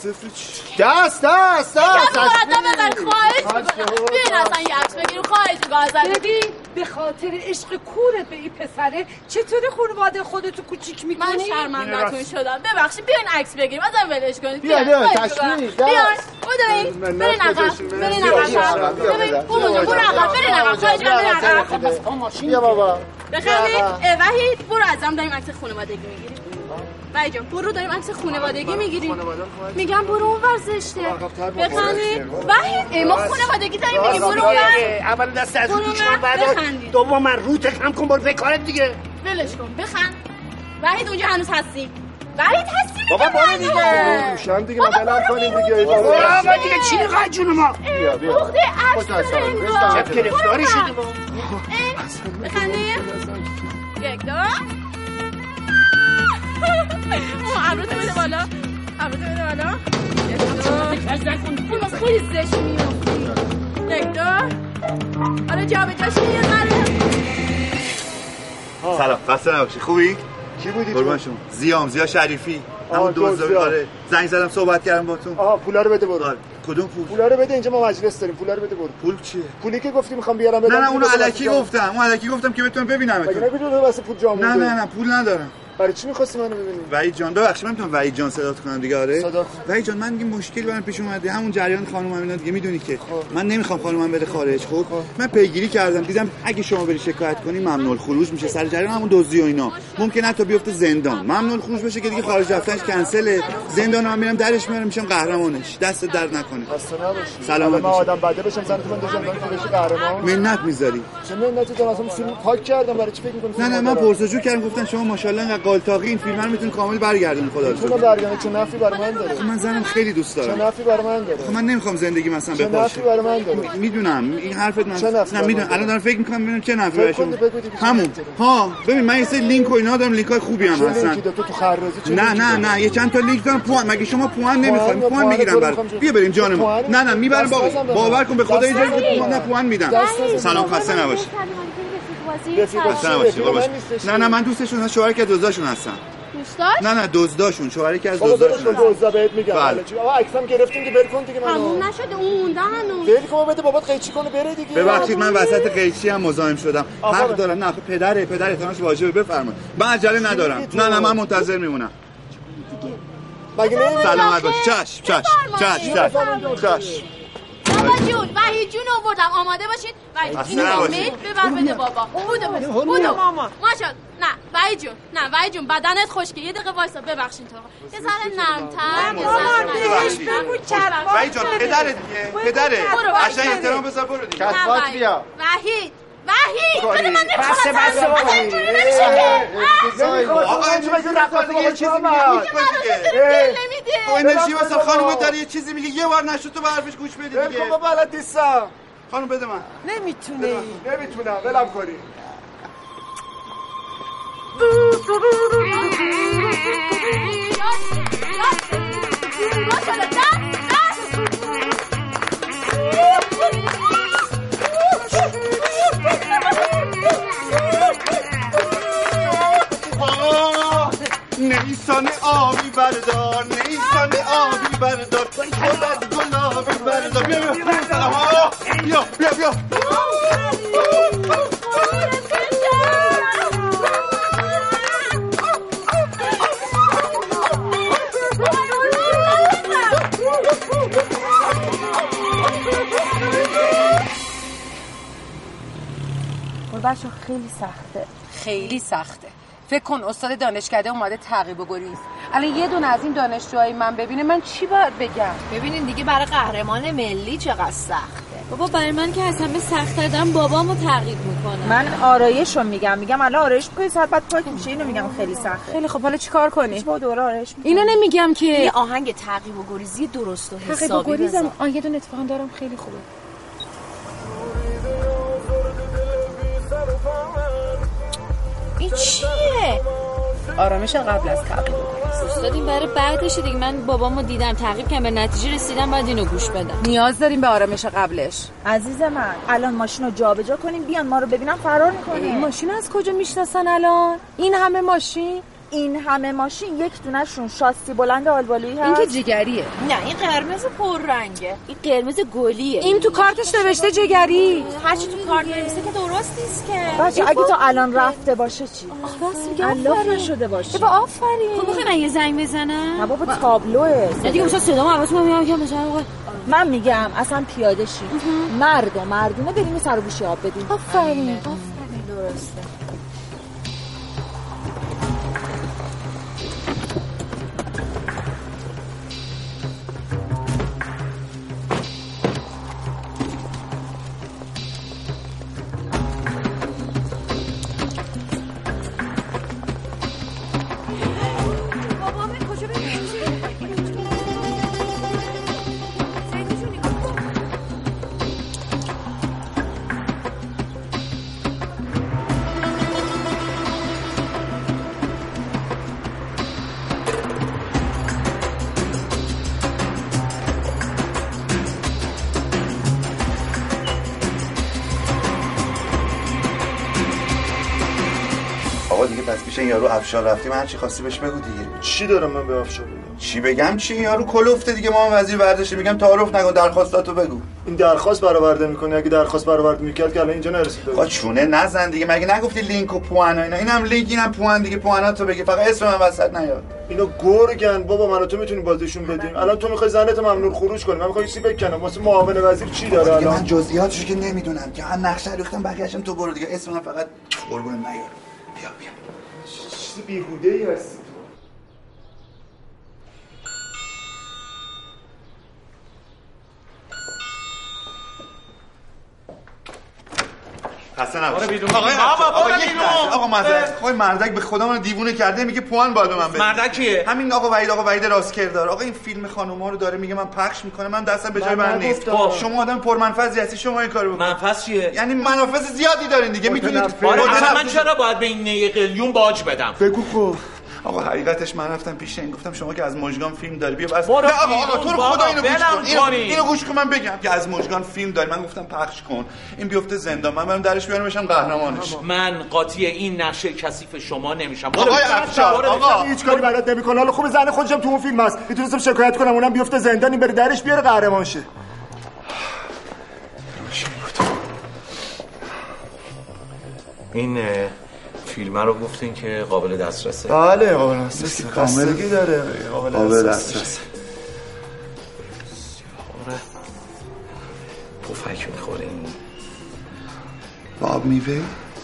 عاطفی چی؟ دست مرتب بزن خواهش میکنم بیاین اصلا یه عکس بگیریم خواهش میکنم. ببین به خاطر عشق کورت به این پسره چطوری خانواده خودتو کوچیک میکنی؟ من شرمنده‌تون شدم ببخشید بیاین عکس بگیریم ازم ولش کنید. بیا تشمیل بیاین بدوین برین عقب برین عقب برو عقب برین عقب خواهش میکنم برین عقب. بیا بابا بخندید. وحید برو ازم داریم عکس خانوادگی میگیریم. وحید جان برو داریم عکس خانوادگی میگیریم. میگم برو اون ورزشته بخندید. وحید ما خانوادگی داریم میگیم برو اون. اول دست از اون چون بعد دوم من روت کم کن برو بکارت دیگه. ولش کن بخند. وحید اونجا هنوز هستی؟ وحید هستی بابا برو دیگه. روشن دیگه بلند کنیم دیگه. بابا دیگه چی میخواد جون ما؟ بیا بخده عکس چه گرفتاری شدیم ما. بخندیم. یک دو عبروتو بده بالا. عبروتو بده بالا. یک دو خیلی زشت میافتی. یک دو آره جا به جاش یه ذره. سلام خسته نباشی. خوبی؟ کی بودی قربان شما؟ زیا شریفی همون دوزار. آره زنگ زدم صحبت کردم باهاتون. پولا رو بده برو. کدوم پول؟ پولا رو بده اینجا ما مجلس داریم. پولا رو بده برو. پول چیه؟ پولی که گفتی میخوام بیارم بدم. نه اونو الکی گفتم. اون الکی گفتم که بتونم ببینم. مگه نمیدونی واسه پول جا مونده؟ نه پول ندارم. برای چی می‌خواستی منو ببینی؟ وحید جان ببخشید من میتونم وحید جان صدات کنم دیگه. آره صدا وحید جان من دیگه مشکل برام پیش اومده همون جریان خانومم اینا دیگه میدونی که من نمیخوام خانومم بره خارج. خب من پیگیری کردم دیدم اگه شما بری شکایت کنی ممنوع الخروج میشه سر جریان همون دزدی و اینا. ممکنه حتی بیفته زندان. ممنوع الخروج بشه که دیگه خارج رفتنش کنسله. زندان هم میرم درش میارم میشم قهرمانش. دست درد نکنه. خسته نباشی. سلامت. من آدم بده بشم زنت من تو زندان که بشی قهرمان. منت میذاری. چه منتی دارم اصلا فیلم پاک کردم برای چی فکر می‌کنی؟ نه من پرسجو کردم گفتن شما ماشاءالله انقدر قالتاقی این فیلم رو میتونید کامل برگردونید. خدا رو تو برگردون چه نفعی برای من داره؟ من زنم خیلی دوست دارم. چه نفعی برای من داره؟ من نمیخوام زندگی مثلا چه بپاشه. نفعی برای من داره؟ میدونم این حرفت نه میدونم الان دارم فکر میکنم ببینم چه نفعی بشه. همون ببین من یه سری لینک و اینا دارم. لینکای خوبی هم هستن. تو خرازی نه یه چند تا لینک دارم. پوان مگه شما پوان نمیخواید؟ پوان میگیرم برات. بیا بریم جان ما. نه میبرم باور کن به خدا اینجا نه پوان میدم. سلام خسته نباشی. خسته نباشی. نه من دوستشون هستم. شوهر که دزداشون هستم. دوستاش؟ نه دزداشون. شوهری که از دزداشون. دزدا بهت میگم. آقا عکسام گرفتیم که ول کن دیگه. منو تموم نشده اون مونده هنوز. ول کن بده بابات قیچی کنه بره دیگه. ببخشید من وسط قیچی هم مزاحم شدم. حق دارم. نه پدر احترامش واجبه. بفرمایید. من عجله ندارم. نه من منتظر میمونم. مگه نه سلامت باش. چش بابا جون وحید جون آوردم آماده باشید. وحید جون میل ببر بده بابا. بودو ماشاءالله. نه وحید جون بدنت خشکه. یه دقیقه وایسا ببخشید تو. یه ذره نرم‌تر. بهش بگو چرا. وحید جان پدره قشنگ احترام بذار برو دیگه. کسبات بیا. وحید بده من بسه بابا. آقا اینجا مگه رفت دیگه یه چیزی میگه. تو انرژی واسه خانم داره یه چیزی میگه یه بار نشد تو به حرفش گوش بدی دیگه. بابا بلد نیستم. خانم بده من. نمیتونم ولم کنی. نیسان آبی بردار گلابی بردار. بیا بچه خیلی سخته. فکر کن استاد دانشکده اومده تعقیب و گریز. الان یه دونه از این دانشجوهای من ببینه من چی باید بگم؟ ببینین دیگه برای قهرمان ملی چقدر سخته. بابا برای من که از همه سخت‌تر دارم بابامو تعقیب میکنه. من آرایشو میگم الان آرایش میکنی ساعت بعد پاک میشه. اینو میگم خیلی سخته. خیلی خب حالا چیکار کنی؟ با دوره آرایش اینو نمیگم که یه آهنگ تعقیب و گریزی درست و حسابی بزن. یه دونه اتفاقا دارم خیلی خوبه. این چیه؟ آرامش قبل از تعقیب و گریز. استاد این برای بعدشه دیگه. من بابامو دیدم تعقیب کردم به نتیجه رسیدم بعد اینو گوش بدم. نیاز داریم به آرامش قبلش. عزیز من الان ماشینو جابجا کنیم بیان ما رو ببینن فرار میکنیم. این ماشین از کجا میشناسن الان؟ این همه ماشین این همه ماشین یک دونه‌شون شاسی بلند آلبالویی هست؟ این که جگریه. نه این قرمز پررنگه. این قرمز گلیه. این تو کارتش نوشته جگری. هرچی تو کارت نوشته که درست نیست که. بچه اگه تا الان رفته باشه چی؟ راست میگه. الله نشده باشه. بابا آفرین. خب بخوای من یه زنگ بزنم؟ نه بابا تابلوه. نه دیگه مثلا صدامو حواسم میاد که مثلا من میگم اصلا پیاده شی. مرد و مردونه بریم سر و گوشی آب بدیم. آفرین. درسته. این یارو افشار رفتیم هر چی خواستی بهش بگو دیگه. چی دارم من به افشار بگم؟ چی بگم چی؟ یارو کلفته دیگه. ما وزیر ورزشی میگم تعارف نکن درخواستاتو بگو. این درخواست برآورده میکنه. اگه درخواست برآورده میکرد که الان اینجا نرسیده. خب چونه نزن دیگه. مگه نگفتی لینک و پوان و اینا؟ اینم لینک اینم پوان دیگه. پواناتو بگی فقط اسم من وسط نیاد. اینا گرگن بابا. من و تو میتونیم بازیشون بدیم. الان تو میخوای زنت ممنوع خروج کنی. من میخوام سی بکنم واسه معاون وزیر چی داره الان؟ من جزئیاتشو که نمیدونم که من نقشه ریختم بقیه‌اشم تو برو دیگه. اسم من فقط قربون نیار. بیا چیز بیهوده‌ای هستی تو. حسن آقا معذرت. آقا مردک به خدا منو دیوونه کرده. میگه پوان باید من بده. مردک کیه؟ همین آقا وحید راستکردار. آقا این فیلم خانوما رو داره میگه من پخش میکنه. من دستم به جای من نیست. شما آدم پرمنفذی هستی. شما این کارو بکنید. منفذ چیه؟ یعنی منافذ زیادی دارین دیگه. میتونید آره من چرا باید به این نی قلیون باج بدم؟ بگو خب. آقا حقیقتش من رفتم پیش این گفتم شما که از مژگان فیلم داری بیا بس. آقا تو رو خدا اینو گوش کن. اینو گوش کن من بگم که از مژگان فیلم داری. من گفتم پخش کن. این بیفته زندان. من برم درش بیارم بشم قهرمانش. من قاطی این نقشه کثیف شما نمیشم. آقای افشار آقا هیچ کاری بلد نمیکنه. حالا خوب زن خودشم تو اون فیلم هست. میتونستم شکایت کنم اونم بیفته زندان. این بره درش بیاره قهرمان شه. این فیلم رو گفتین که قابل دسترسه؟ بله قابل دسترسه. خستگی داره. قابل دسترسه. پفک میخورین؟ باب میوه؟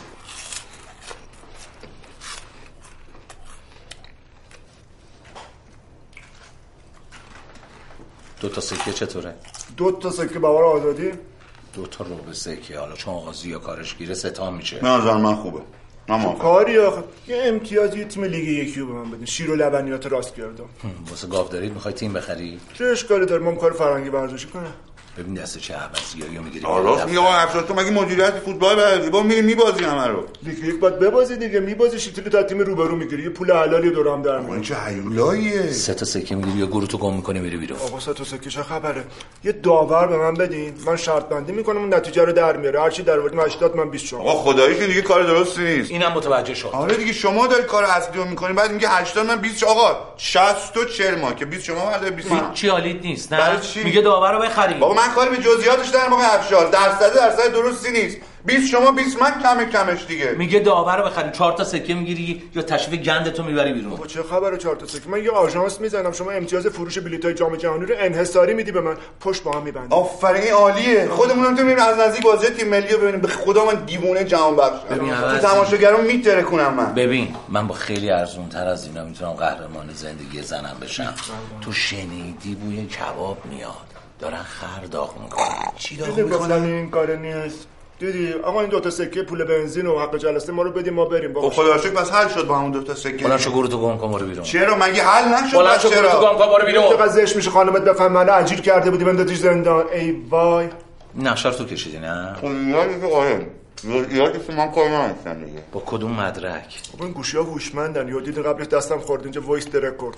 دو تا سکه چطوره؟ 2 تا سکه بابا آزادی. 2 تا ربع سکه. حالا چون آقا زیا کارش گیره 3 تا میشه. به نظر من خوبه. کاری آخه یه امتیاز یه تیم لیگ یکی رو به من بدین. شیر و لبنیات راست کردم. واسه گاو دارید میخوای تیم بخری؟ چه اشکالی داره؟ من کار فرنگی ورزشی کنم. ببین دسته چه عباسیایی میگیری. راست میگه آقا افشار تو مگه مدیریت فوتبال بلدی؟ با میبازی همه رو. دیگه یک بعد ببازی دیگه. میبازی شیتیلو تا تیم روبرو میگیری. یه پول حلالی دور هم در میاد. این چه هیولاییه. 3 تا سکه میگیری یا گروتو گم میکنی میری بیرون. آقا 3 تا سکه چه خبره؟ یه داور به من بدین. من شرط بندی میکنم اون نتیجه رو در میاره. هر چی در آوردیم 80 من 20 شما. آقا خدایی که دیگه کار درستی نیست. اینم متوجه شد. آره دیگه شما داری کار اصلی رو میکنین. بعد میگه 80 من 20 آقا 60 و 40 ما که 20 شما بعد 20 من. چی حالیت نیست نه؟ میگه داور رو بخرید. بابا من کاری به جزئیاتش دارم آقا افشار. درصد درستی نیست. 20 شما 20 من کمش دیگه. میگه داور رو بخرید. 4 تا سکه میگیری یا تشریف گندتو میبری بیرون. بابا چه خبره 4 تا سکه؟ من یه آژانس میزنم. شما امتیاز فروش بلیطای جام جهانی رو انحصاری میدی به من. پشت با هم میبندی. آفرین عالیه. خودمون تو میریم از نزدیک بازی تیم ملی رو ببینیم. به خدا من دیوونه جهان بخشم. تو تماشاگرام میتره کنم من. ببین من با خیلی ارزون تر از اینا میتونم قهرمان زندگی زنم بشم. تو شنیدی بوی کباب میاد. دارن خر داغ میکنن. چی داغ میکنن؟ این کار نیست. دیدی آقا این 2 تا سکه پول بنزین و حق جلسه ما رو بدیم ما بریم. خب خدا رو شکر بس حل شد با همون 2 تا سکه. بلند شو گورتو گم کن برو بیرون. چرا مگه حل نشد؟ بلند شو گورتو گم کن برو بیرون. چقدر زشت میشه خانمت بفهم منو اجیر کرده بودی بندازیش زندان. ای وای. نقشه رو تو کشیدی نه؟ یادی که آره. یادی که من کار نمی‌کنم دیگه. با کدوم مدرک؟ بابا این گوشی‌ها هوشمندن. یادی قبلش دستم خورد اینجا وایس رکورد.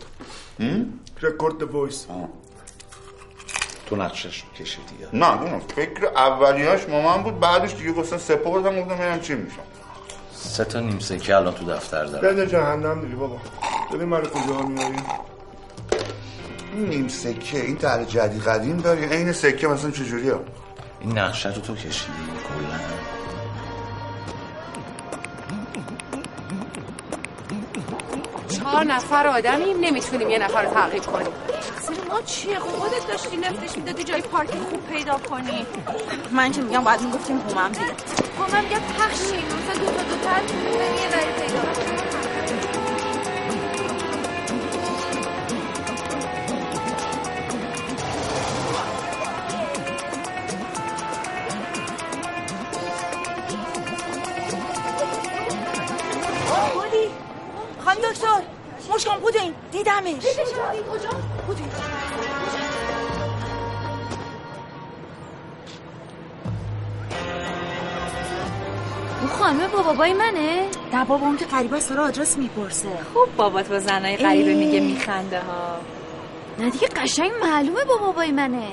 رکورد وایس. تو نقشش کشیدی یا نه؟ فکر اولیاش مامان بود. بعدش دیگه گفتن سپردم گفتم ببینم چی میشه. 3 تا نیم سکه الان تو دفتر دارم. بده جهنم دیگه بابا. ببین من کجا میاری؟ نیم سکه این طرح جدید قدیم داری؟ عین سکه مثلا چجوریه؟ این نقشه رو تو کشیدی کلا؟ 4 نفر آدمیم نمیتونیم یه نفر رو تعقیب کنیم. تقصیر ما چیه؟ خودت داشتی لفتش میدادی جای پارکینگ خوب پیدا کنی. من چه میگم باید میگفتیم هومم دیگه. هومم میگه پخشیم مثلا دوتر یه بری پیدا کنیم. خانم دکتر مشکم بودین دیدمش. کجا؟ بودین اون خانمه با بابای منه؟ نه بابا اون که غریبه سر آدرس میپرسه. خوب بابات با زنای غریبه میگه میخنده ها. نه دیگه قشنگ معلومه با بابای منه.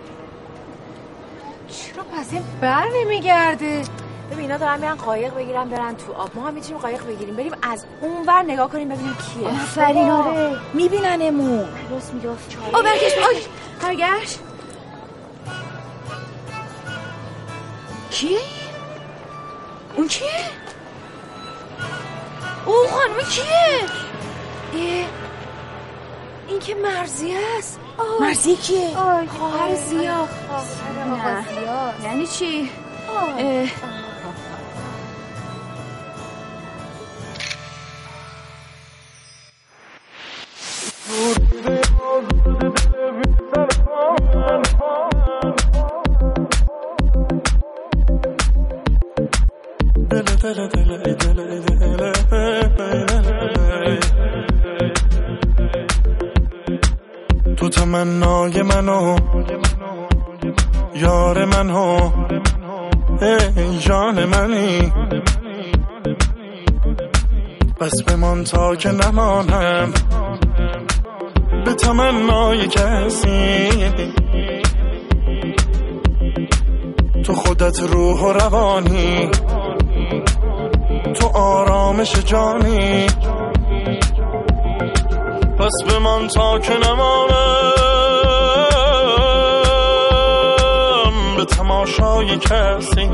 چرا پس این بر نمیگرده؟ ببین اینا دارن میرن قایق بگیرن برن تو آب. ما هم میتونیم قایق بگیریم بریم از اون ور نگاه کنیم ببینیم کیه. آفرین آره میبیننمون. راست میگه چاله. برگشت برگشت. کیه؟ اون کیه؟ اون خانم کیه؟ این که مرضیه است. مرضیه کیه؟ خواهر زیا. نه یعنی چی؟ تو تمنای منو یار منو ای جان منی بس بمان تا که نمانم به تمنای کسی تو خودت روح و روانی تو آرامش جانی پس بمان تا که نمانم به تماشای کسی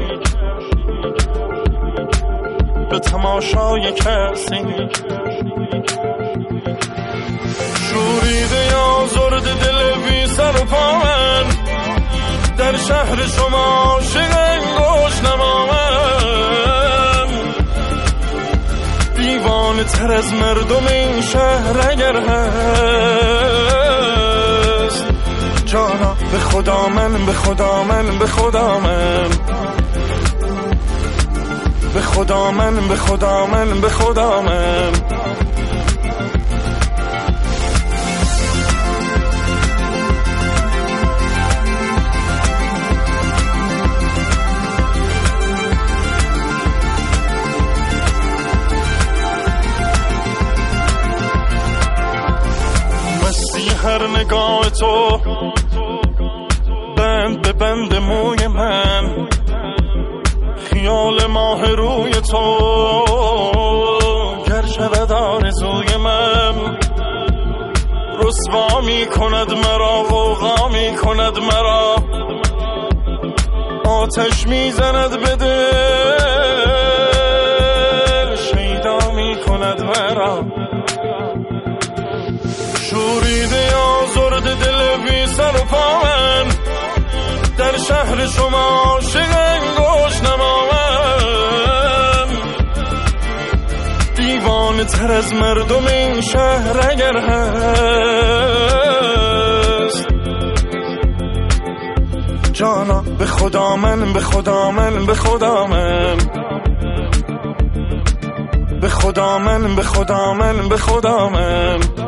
به تماشای کسی شوریده یا زرد دل بی سر و پا من در شهر شما عاشق انگوش نمامن دیوانه تر از مردم این شهر اگر هست جانا به خدا من به خدا من به خدا من به خدا من به خدا من به خدا من هر نگاه تو بند به بند موی من خیال ماه روی تو گر شود آرزوی من رسوا می کند مرا غوغا می کند مرا آتش می زند به دل شیدا می کند مرا شوریده آزرد دل بی سر و پا من در شهر شما عاشق انگوش نمامن دیوانه تر از مردم این شهر اگر هست جانا به خدا من به خدا من به خدا من به خدا من به خدا من به خدا من